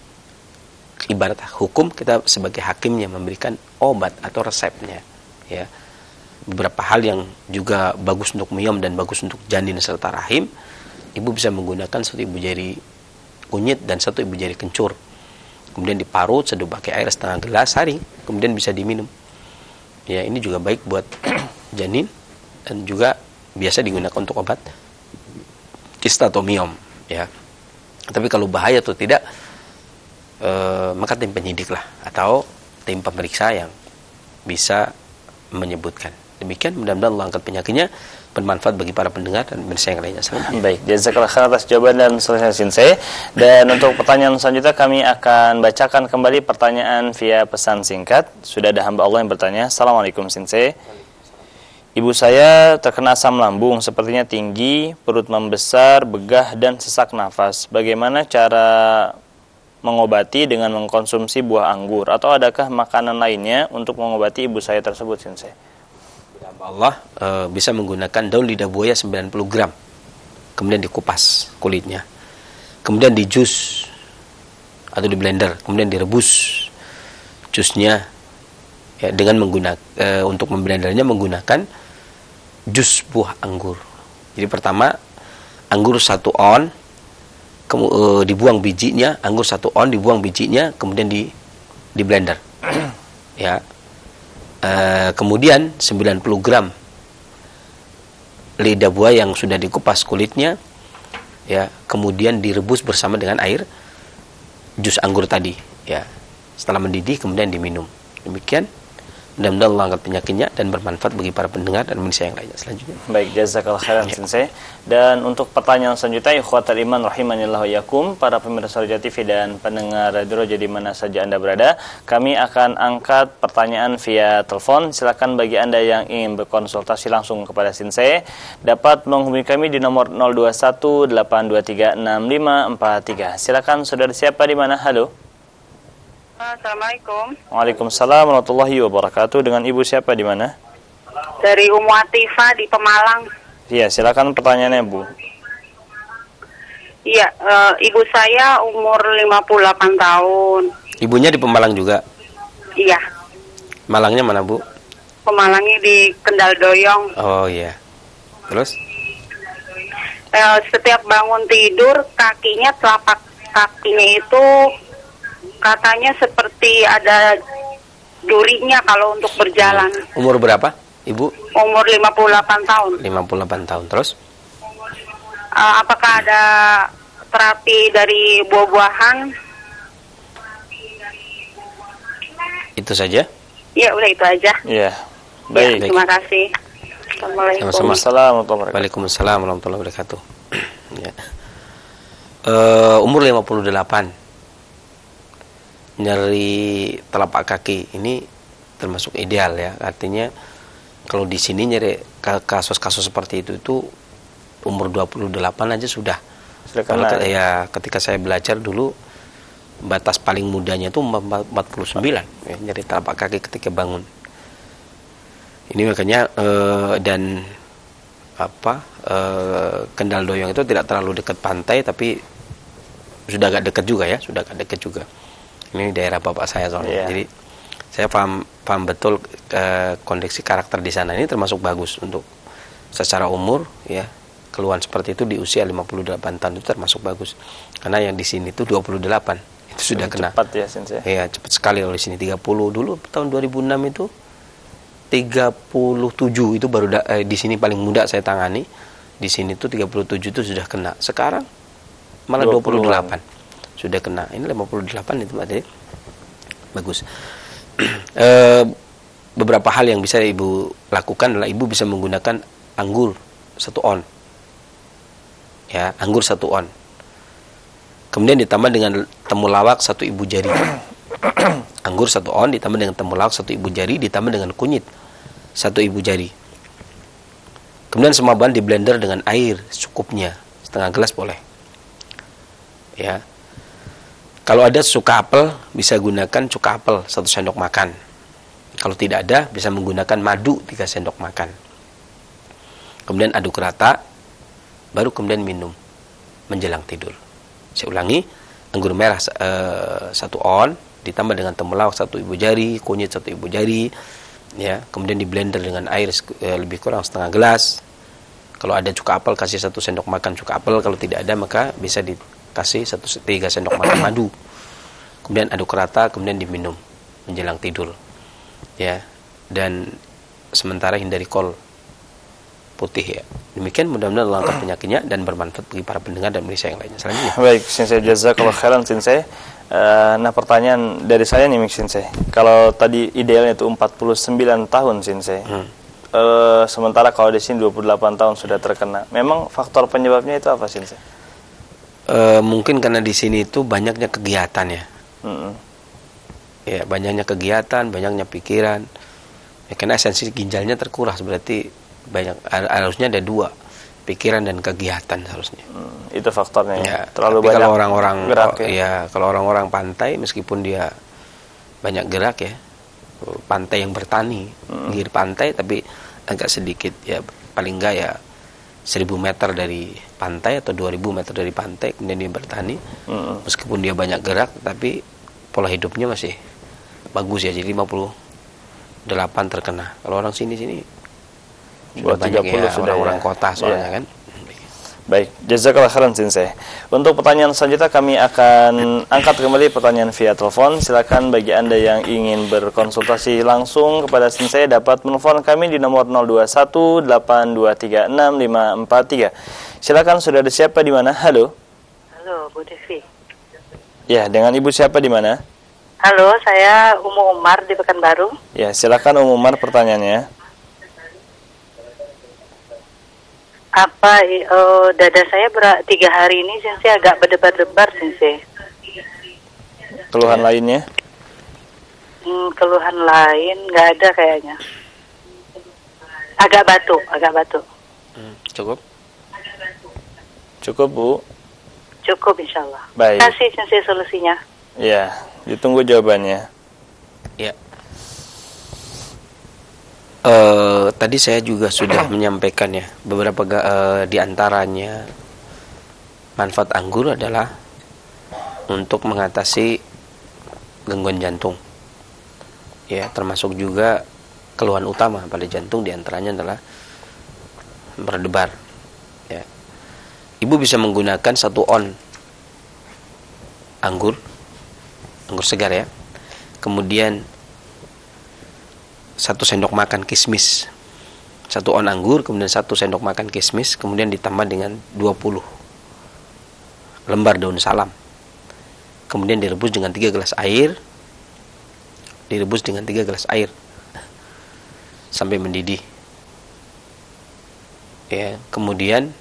Ibarat hukum, kita sebagai hakimnya memberikan obat atau resepnya, ya. Beberapa hal yang juga bagus untuk miom dan bagus untuk janin serta rahim, ibu bisa menggunakan satu ibu jari kunyit dan satu ibu jari kencur, kemudian diparut seduh pakai air setengah gelas sehari, kemudian bisa diminum. Ya, ini juga baik buat janin dan juga biasa digunakan untuk obat kista atau miom, ya. Tapi kalau bahaya atau tidak, e, maka tim penyidik lah atau tim pemeriksa yang bisa menyebutkan. Demikian, mudah-mudahan Allah angkat penyakitnya, bermanfaat bagi para pendengar dan pemirsa yang lainnya. Baik, jazakallah khair atas jawaban dan selesai Sensei. Dan untuk pertanyaan selanjutnya kami akan bacakan kembali pertanyaan via pesan singkat. Sudah ada hamba Allah yang bertanya. Assalamualaikum Sensei. Ibu saya terkena asam lambung, sepertinya tinggi, perut membesar, begah, dan sesak nafas. Bagaimana cara mengobati dengan mengkonsumsi buah anggur? Atau adakah makanan lainnya untuk mengobati ibu saya tersebut, Sensei? Allah e, bisa menggunakan daun lidah buaya sembilan puluh gram, kemudian dikupas kulitnya, kemudian di jus atau di blender, kemudian direbus jusnya, ya, dengan menggunakan e, untuk memblendernya menggunakan jus buah anggur. Jadi pertama anggur satu on, kemu, e, dibuang bijinya, anggur satu on dibuang bijinya, kemudian di di blender. Ya. Uh, kemudian sembilan puluh gram lidah buah yang sudah dikupas kulitnya, ya, kemudian direbus bersama dengan air jus anggur tadi, ya. Setelah mendidih kemudian diminum. Demikian, mudah-mudahan Allah angkat penyakitnya dan bermanfaat bagi para pendengar dan manusia yang lainnya. Selanjutnya. Baik, jazakallahu khairan Sensei. Dan untuk pertanyaan selanjutnya, ikhwatal iman rahimanillah wa yakum, para pemirsa Roja T V dan pendengar Radio Roja di mana saja Anda berada, kami akan angkat pertanyaan via telepon. Silakan bagi Anda yang ingin berkonsultasi langsung kepada Sensei dapat menghubungi kami di nomor nol dua satu delapan dua tiga enam lima empat tiga. Silakan saudara, siapa di mana? Halo. Assalamualaikum. Waalaikumsalam warahmatullahi wabarakatuh. Dengan ibu siapa di mana? Dari Umu Atifah di Pemalang. Iya, silakan pertanyaannya, Bu. Iya, uh, ibu saya umur lima puluh delapan tahun. Ibunya di Pemalang juga? Iya. Malangnya mana, Bu? Pemalangnya di Kendal Doyong. Oh iya. Terus? Uh, setiap bangun tidur, kakinya, telapak kakinya itu katanya seperti ada durinya kalau untuk berjalan. Umur berapa, Ibu? Umur lima puluh delapan tahun. lima puluh delapan tahun. Terus? Uh, apakah ada terapi dari buah-buahan? Itu saja? Iya, udah itu aja. Iya. Baik. Ya, terima kasih. Assalamualaikum. Sama-sama. Assalamualaikum. Waalaikumsalam warahmatullahi wabarakatuh. Ya. Uh, umur lima puluh delapan. Nyeri telapak kaki ini termasuk ideal, ya. Artinya kalau di sini nyeri kasus-kasus seperti itu itu umur dua puluh delapan aja sudah. Kalau ya ketika saya belajar dulu batas paling mudanya itu empat puluh sembilan, ya, nyeri telapak kaki ketika bangun. Ini makanya eh, dan apa eh, Kendal Doyong itu tidak terlalu dekat pantai, tapi sudah agak dekat juga, ya, sudah agak dekat juga. Ini daerah bapak saya soalnya, yeah. Jadi saya paham paham betul eh, kondisi karakter di sana. Ini termasuk bagus untuk secara umur, ya. Keluhan seperti itu di usia lima puluh delapan tahun itu termasuk bagus. Karena yang di sini itu dua puluh delapan itu sudah kena. Cepat ya, Sensei. Iya, cepat sekali. Kalau di sini tiga puluh, dulu tahun dua ribu enam itu tiga puluh tujuh itu baru da, eh, di sini paling muda saya tangani. Di sini tuh tiga puluh tujuh itu sudah kena. Sekarang malah dua puluh delapan sudah kena. Ini lima puluh delapan itu berarti bagus. e, beberapa hal yang bisa Ibu lakukan adalah Ibu bisa menggunakan anggur satu on. Ya, anggur satu on. Kemudian ditambah dengan temulawak satu ibu jari. Anggur satu on ditambah dengan temulawak satu ibu jari ditambah dengan kunyit satu ibu jari. Kemudian semua bahan di blender dengan air secukupnya, setengah gelas boleh. Ya. Kalau ada cuka apel, bisa gunakan cuka apel satu sendok makan. Kalau tidak ada, bisa menggunakan madu tiga sendok makan. Kemudian aduk rata, baru kemudian minum menjelang tidur. Saya ulangi, anggur merah uh, satu on ditambah dengan temulawak satu ibu jari, kunyit satu ibu jari, ya. Kemudian di blender dengan air uh, lebih kurang setengah gelas. Kalau ada cuka apel, kasih satu sendok makan cuka apel. Kalau tidak ada, maka bisa dikasih satu tiga sendok makan madu. Kemudian aduk rata, kemudian diminum menjelang tidur, ya. Dan sementara hindari kol putih, ya. Demikian, mudah-mudahan Allah angkat penyakitnya dan bermanfaat bagi para pendengar dan manusia yang lainnya. Selanjutnya. Baik, Sensei, jazakallahu khairan, Sensei. Uh, nah, pertanyaan dari saya nih, Sensei. Kalau tadi idealnya itu empat puluh sembilan tahun, Sensei. Hmm. Uh, sementara kalau di sini dua puluh delapan tahun sudah terkena. Memang faktor penyebabnya itu apa, Sensei? Uh, mungkin karena di sini itu banyaknya kegiatan, ya. Hmm. Ya, banyaknya kegiatan, banyaknya pikiran. Ya, karena esensi ginjalnya terkuras, berarti banyak, harusnya ada dua, pikiran dan kegiatan harusnya. Hmm, itu faktornya, ya. Terlalu banyak kalau orang-orang gerak, ya. Ya, kalau orang-orang pantai meskipun dia banyak gerak, ya, pantai yang bertani, hmm. gir pantai tapi agak sedikit, ya, paling enggak ya seribu meter dari pantai atau dua ribu meter dari pantai kemudian dia bertani, hmm. meskipun dia banyak gerak tapi pola hidupnya masih bagus, ya. Jadi lima puluh delapan terkena. Kalau orang sini-sini sudah banyak, ya, orang-orang ya. Kota soalnya, ya. Kan. Baik, jazakallah khairan Sensei. Untuk pertanyaan selanjutnya kami akan angkat kembali pertanyaan via telepon. Silakan bagi Anda yang ingin berkonsultasi langsung kepada Sensei dapat menelpon kami di nomor nol dua satu delapan dua tiga enam lima empat tiga. Silakan, sudah ada siapa di mana? Halo. Halo, Bu Devi. Ya, dengan Ibu siapa di mana? Halo, saya Umu Umar di Pekanbaru. Ya, silakan Umu Umar pertanyaannya. Apa uh, dada saya ber- tiga hari ini Sensei agak berdebar-debar Sensei. Keluhan lainnya? Hmm, keluhan lain nggak ada kayaknya. Agak batuk, agak batuk. Hmm, cukup? Cukup, Bu? Cukup insyaallah. Baik. Terima kasih Sensei solusinya. Ya, ditunggu jawabannya. Ya. Uh, tadi saya juga sudah menyampaikan ya, beberapa uh, di antaranya manfaat anggur adalah untuk mengatasi gangguan jantung. Ya, termasuk juga keluhan utama pada jantung di antaranya adalah berdebar. Ya. Ibu bisa menggunakan satu on anggur, anggur segar ya. Kemudian satu sendok makan kismis, satu on anggur, kemudian satu sendok makan kismis, kemudian ditambah dengan dua puluh lembar daun salam, kemudian direbus dengan tiga gelas air, direbus dengan tiga gelas air sampai mendidih. Ya, kemudian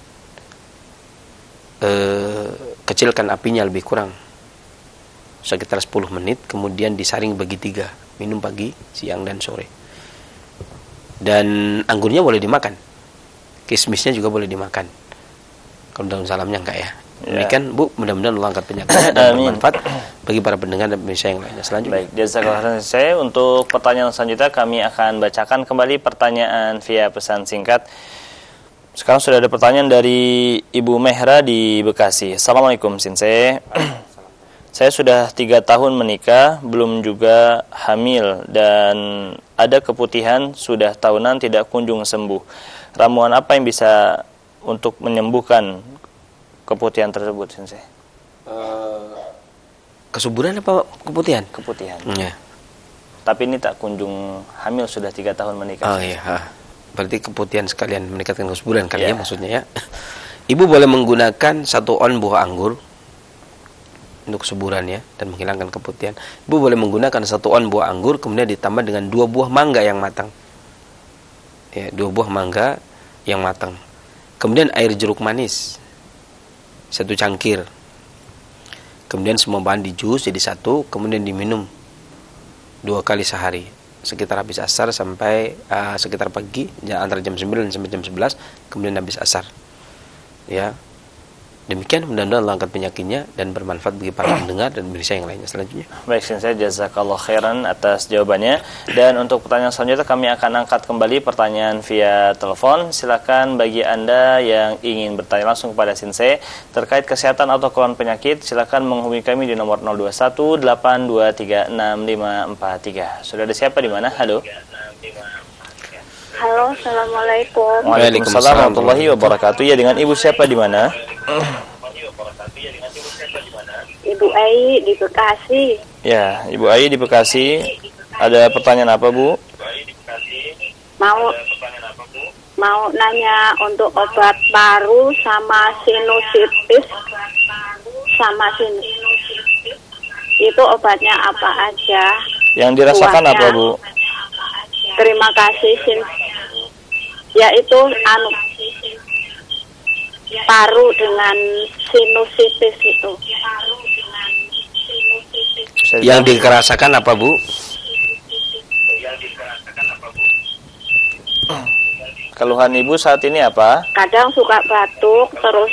eh, kecilkan apinya lebih kurang sekitar sepuluh menit, kemudian disaring bagi tiga, minum pagi, siang, dan sore. Dan anggurnya boleh dimakan, kismisnya juga boleh dimakan, kalau daun salamnya enggak ya. Demikian Bu, mudah-mudahan Allah angkat penyakitnya dan bermanfaat bagi para pendengar dan pemirsa yang lainnya. Selanjutnya, baik, jazakallah khairan Sensei. Untuk pertanyaan selanjutnya kami akan bacakan kembali pertanyaan via pesan singkat. Sekarang sudah ada pertanyaan dari Ibu Mehra di Bekasi. Assalamualaikum Sensei. Saya sudah tiga tahun menikah, belum juga hamil, dan ada keputihan, sudah tahunan tidak kunjung sembuh. Ramuan apa yang bisa untuk menyembuhkan keputihan tersebut, Sensei? Uh, kesuburan apa keputihan? Keputihan. Ya. Tapi ini tak kunjung hamil, sudah tiga tahun menikah. Oh iya, berarti keputihan sekalian meningkatkan kesuburan kali ya. ya maksudnya ya. Ibu boleh menggunakan satu on buah anggur untuk kesuburan ya, dan menghilangkan keputihan. Ibu boleh menggunakan satu on buah anggur, kemudian ditambah dengan dua buah mangga yang matang. Ya, dua buah mangga yang matang. Kemudian air jeruk manis satu cangkir. Kemudian semua bahan dijus jadi satu, kemudian diminum dua kali sehari, sekitar habis asar sampai uh, sekitar pagi, antara jam sembilan sampai jam sebelas, kemudian habis asar. Ya. Demikian, mudah-mudahan Allah angkat penyakitnya dan bermanfaat bagi para pendengar dan pemirsa yang lainnya. Selanjutnya, baik, Sensei, jazakallah khairan atas jawabannya. Dan untuk pertanyaan selanjutnya kami akan angkat kembali pertanyaan via telepon. Silakan bagi Anda yang ingin bertanya langsung kepada Sensei terkait kesehatan atau keluhan penyakit, silakan menghubungi kami di nomor nol dua satu delapan dua tiga enam lima empat tiga. Sudah ada siapa di mana? Halo. Halo, assalamualaikum. Waalaikumsalam warahmatullahi wabarakatuh. Ya, dengan Ibu siapa di mana? Ibu Ai di Bekasi. Ya, Ibu Ai di Bekasi. Ada pertanyaan apa, Bu? Mau mau nanya untuk obat paru sama sinusitis sama sinusitis. Itu obatnya apa aja? Yang dirasakan Buahnya. apa, Bu? Terima kasih, Sin. Yaitu anu paru dengan sinusitis itu. yang dirasakan apa, Bu? Keluhan Ibu saat ini apa? Kadang suka batuk terus.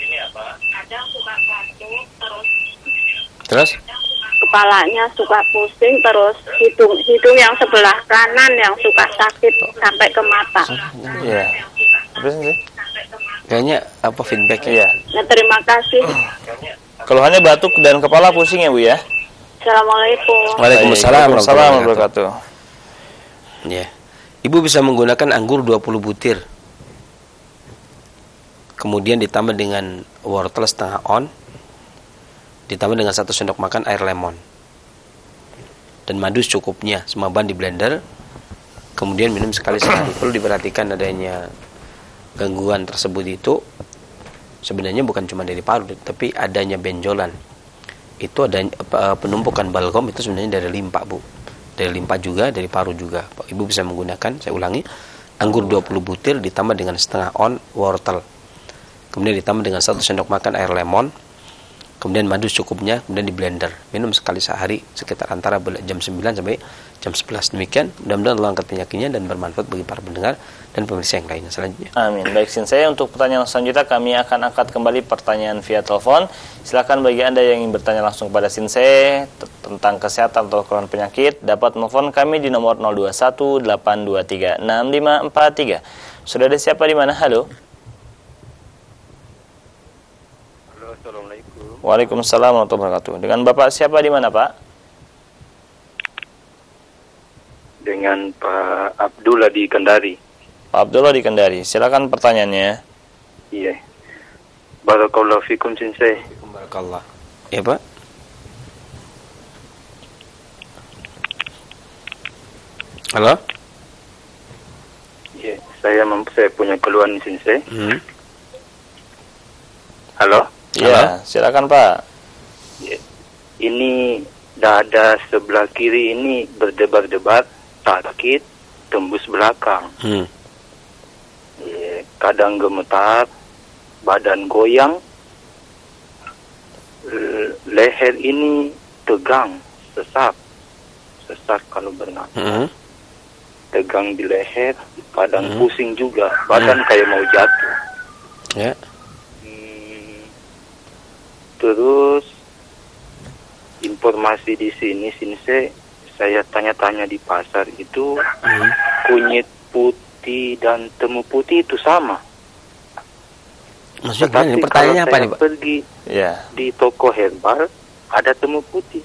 Terus? Kepalanya suka pusing, terus hidung hidung yang sebelah kanan yang suka sakit sampai ke mata. Iya. Terus sih? Kayaknya apa feedbacknya? Iya. Nah, terima kasih. Keluhannya batuk dan kepala pusing ya, Bu ya? Assalamualaikum. Waalaikumsalam warahmatullahi wabarakatuh. Ya. Ibu bisa menggunakan anggur dua puluh butir. kemudian ditambah dengan wortel setengah on, ditambah dengan satu sendok makan air lemon, dan madu secukupnya, semua bahan di blender, kemudian minum sekali sehari. Perlu diperhatikan adanya gangguan tersebut itu sebenarnya bukan cuma dari paru, tapi adanya benjolan. Itu ada penumpukan balgam itu sebenarnya dari limpa, Bu. Dari limpa juga, dari paru juga. Ibu bisa menggunakan, saya ulangi, anggur dua puluh butir ditambah dengan setengah on wortel. Kemudian ditambah dengan satu sendok makan air lemon. Kemudian madu cukupnya, kemudian di blender. Minum sekali sehari sekitar antara jam sembilan sampai jam sebelas. Demikian, mudah-mudahan Allah angkat penyakitnya dan bermanfaat bagi para pendengar dan pemirsa yang lainnya selanjutnya. Amin. Baik, Sin saya untuk pertanyaan selanjutnya kami akan angkat kembali pertanyaan via telepon. Silakan bagi Anda yang ingin bertanya langsung kepada Sin saya tentang kesehatan atau keluhan penyakit, dapat telepon kami di nomor nol dua satu delapan dua tiga enam lima empat tiga. Sudah ada siapa di mana? Halo. Halo, assalamualaikum. Waalaikumsalam warahmatullahi wabarakatuh. Dengan Bapak siapa di mana, Pak? Dengan Pak Abdullah di Kendari. Pak Abdullah di Kendari. Silakan pertanyaannya. Iya. Barakallahu fikum sensei. Barakallah. Ya, Pak. Halo? Iya, saya mampu saya punya keluhan sensei. Hmm. Halo? Iya, silakan, Pak. Ya. Ini dada sebelah kiri ini berdebar-debar, sakit, tembus belakang. Hmm. Ya, kadang gemetar, badan goyang, leher ini tegang, sesak, sesak kalau bernafas. Hmm. Tegang di leher, kadang Hmm. pusing juga, badan kayak mau jatuh. Ya. Hmm, terus informasi di sini, sini saya, saya tanya-tanya di pasar itu Hmm. kunyit putih dan temu putih itu sama. Maksudnya Tetapi gimana? Pertanyaannya kalau apa saya nih, Pak? pergi Ya. di toko herbal ada temu putih.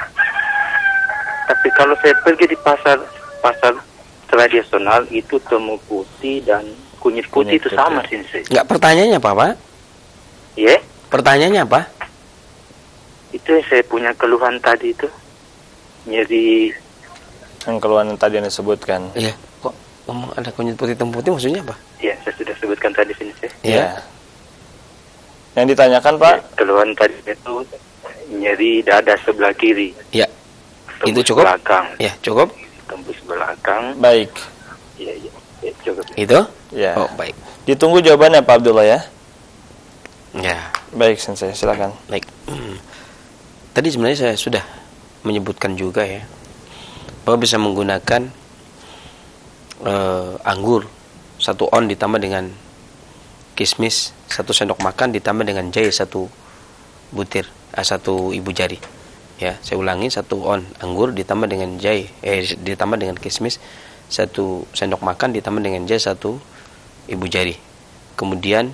Tapi kalau saya pergi di pasar pasar tradisional itu temu putih dan kunyit putih Kunyit itu putih. sama sih. Enggak, pertanyaannya apa, Pak? Ya, Pertanyaannya apa? itu yang saya punya keluhan tadi itu. Nyeri. Yang keluhan yang tadi yang disebutkan. Iya. Kok ngomong ada kunyit putih temu putih maksudnya apa? Ya, saya sudah sebutkan tadi sini saya. Ya. Yang ditanyakan, Pak? Ya, keluhan tadi itu nyeri dada sebelah kiri. Ya. Tembus Itu cukup? belakang. Ya, cukup. Tembus belakang. Baik. Iya, iya. Ya, cukup. Itu? Ya. Oh, baik. Ditunggu jawabannya, Pak Abdullah ya. Ya, Baik, Sensei, silakan. baik. Hmm. Tadi sebenarnya saya sudah menyebutkan juga ya bahwa bisa menggunakan uh, anggur satu on ditambah dengan kismis satu sendok makan ditambah dengan jahe satu butir, eh, satu ibu jari. Ya, saya ulangi, satu on anggur ditambah dengan jahe, eh ditambah dengan kismis satu sendok makan ditambah dengan jahe satu ibu jari. Kemudian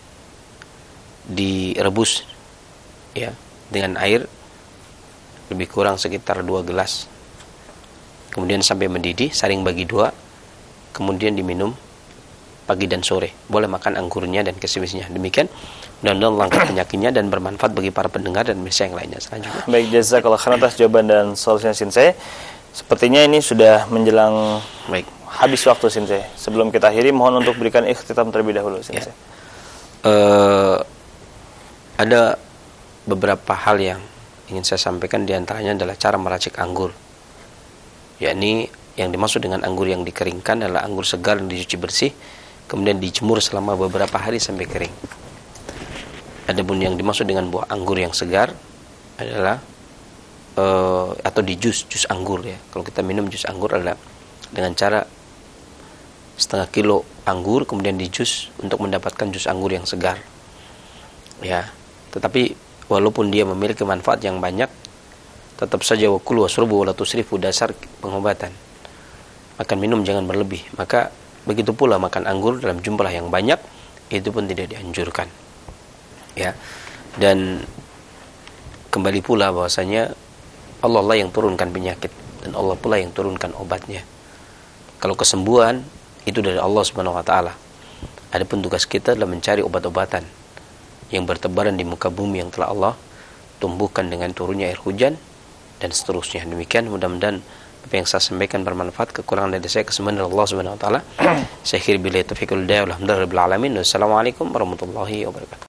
direbus ya dengan air lebih kurang sekitar dua gelas. Kemudian sampai mendidih, saring bagi dua. Kemudian diminum pagi dan sore. Boleh makan anggurnya dan kismisnya. Demikian mudah-mudahan langkah penyakitnya dan bermanfaat bagi para pendengar dan pemirsa yang lainnya selanjutnya. Baik, jazakallah khairan atas jawaban dan solusinya Sensei. Sepertinya ini sudah menjelang Baik. habis waktu Sensei. Sebelum kita akhiri, mohon untuk berikan ikhtitam terlebih dahulu Sensei. Ya. Uh, ada beberapa hal yang ingin saya sampaikan, diantaranya adalah cara meracik anggur, yakni yang dimaksud dengan anggur yang dikeringkan adalah anggur segar yang dicuci bersih kemudian dijemur selama beberapa hari sampai kering. Adapun yang dimaksud dengan buah anggur yang segar adalah uh, atau di jus jus anggur ya. Kalau kita minum jus anggur adalah dengan cara setengah kilo anggur kemudian di jus untuk mendapatkan jus anggur yang segar ya. Tetapi walaupun dia memiliki manfaat yang banyak, tetap saja wakulu wasrubu wala tusrifu, dasar pengobatan. Makan minum jangan berlebih. Maka begitu pula makan anggur dalam jumlah yang banyak itu pun tidak dianjurkan. Ya. Dan kembali pula bahwasanya Allah lah yang turunkan penyakit dan Allah pula yang turunkan obatnya. Kalau kesembuhan itu dari Allah Subhanahu wa taala. Adapun tugas kita adalah mencari obat-obatan yang bertebaran di muka bumi yang telah Allah tumbuhkan dengan turunnya air hujan dan seterusnya. Demikian, mudah-mudahan apa yang saya sampaikan bermanfaat. Kekurangan dari saya kesembuhan dari Allah Subhanahu wa taala. Saya akhiri billahi taufiq wal hidayah. Alhamdulillahirabbil alamin. Wassalamualaikum warahmatullahi wabarakatuh.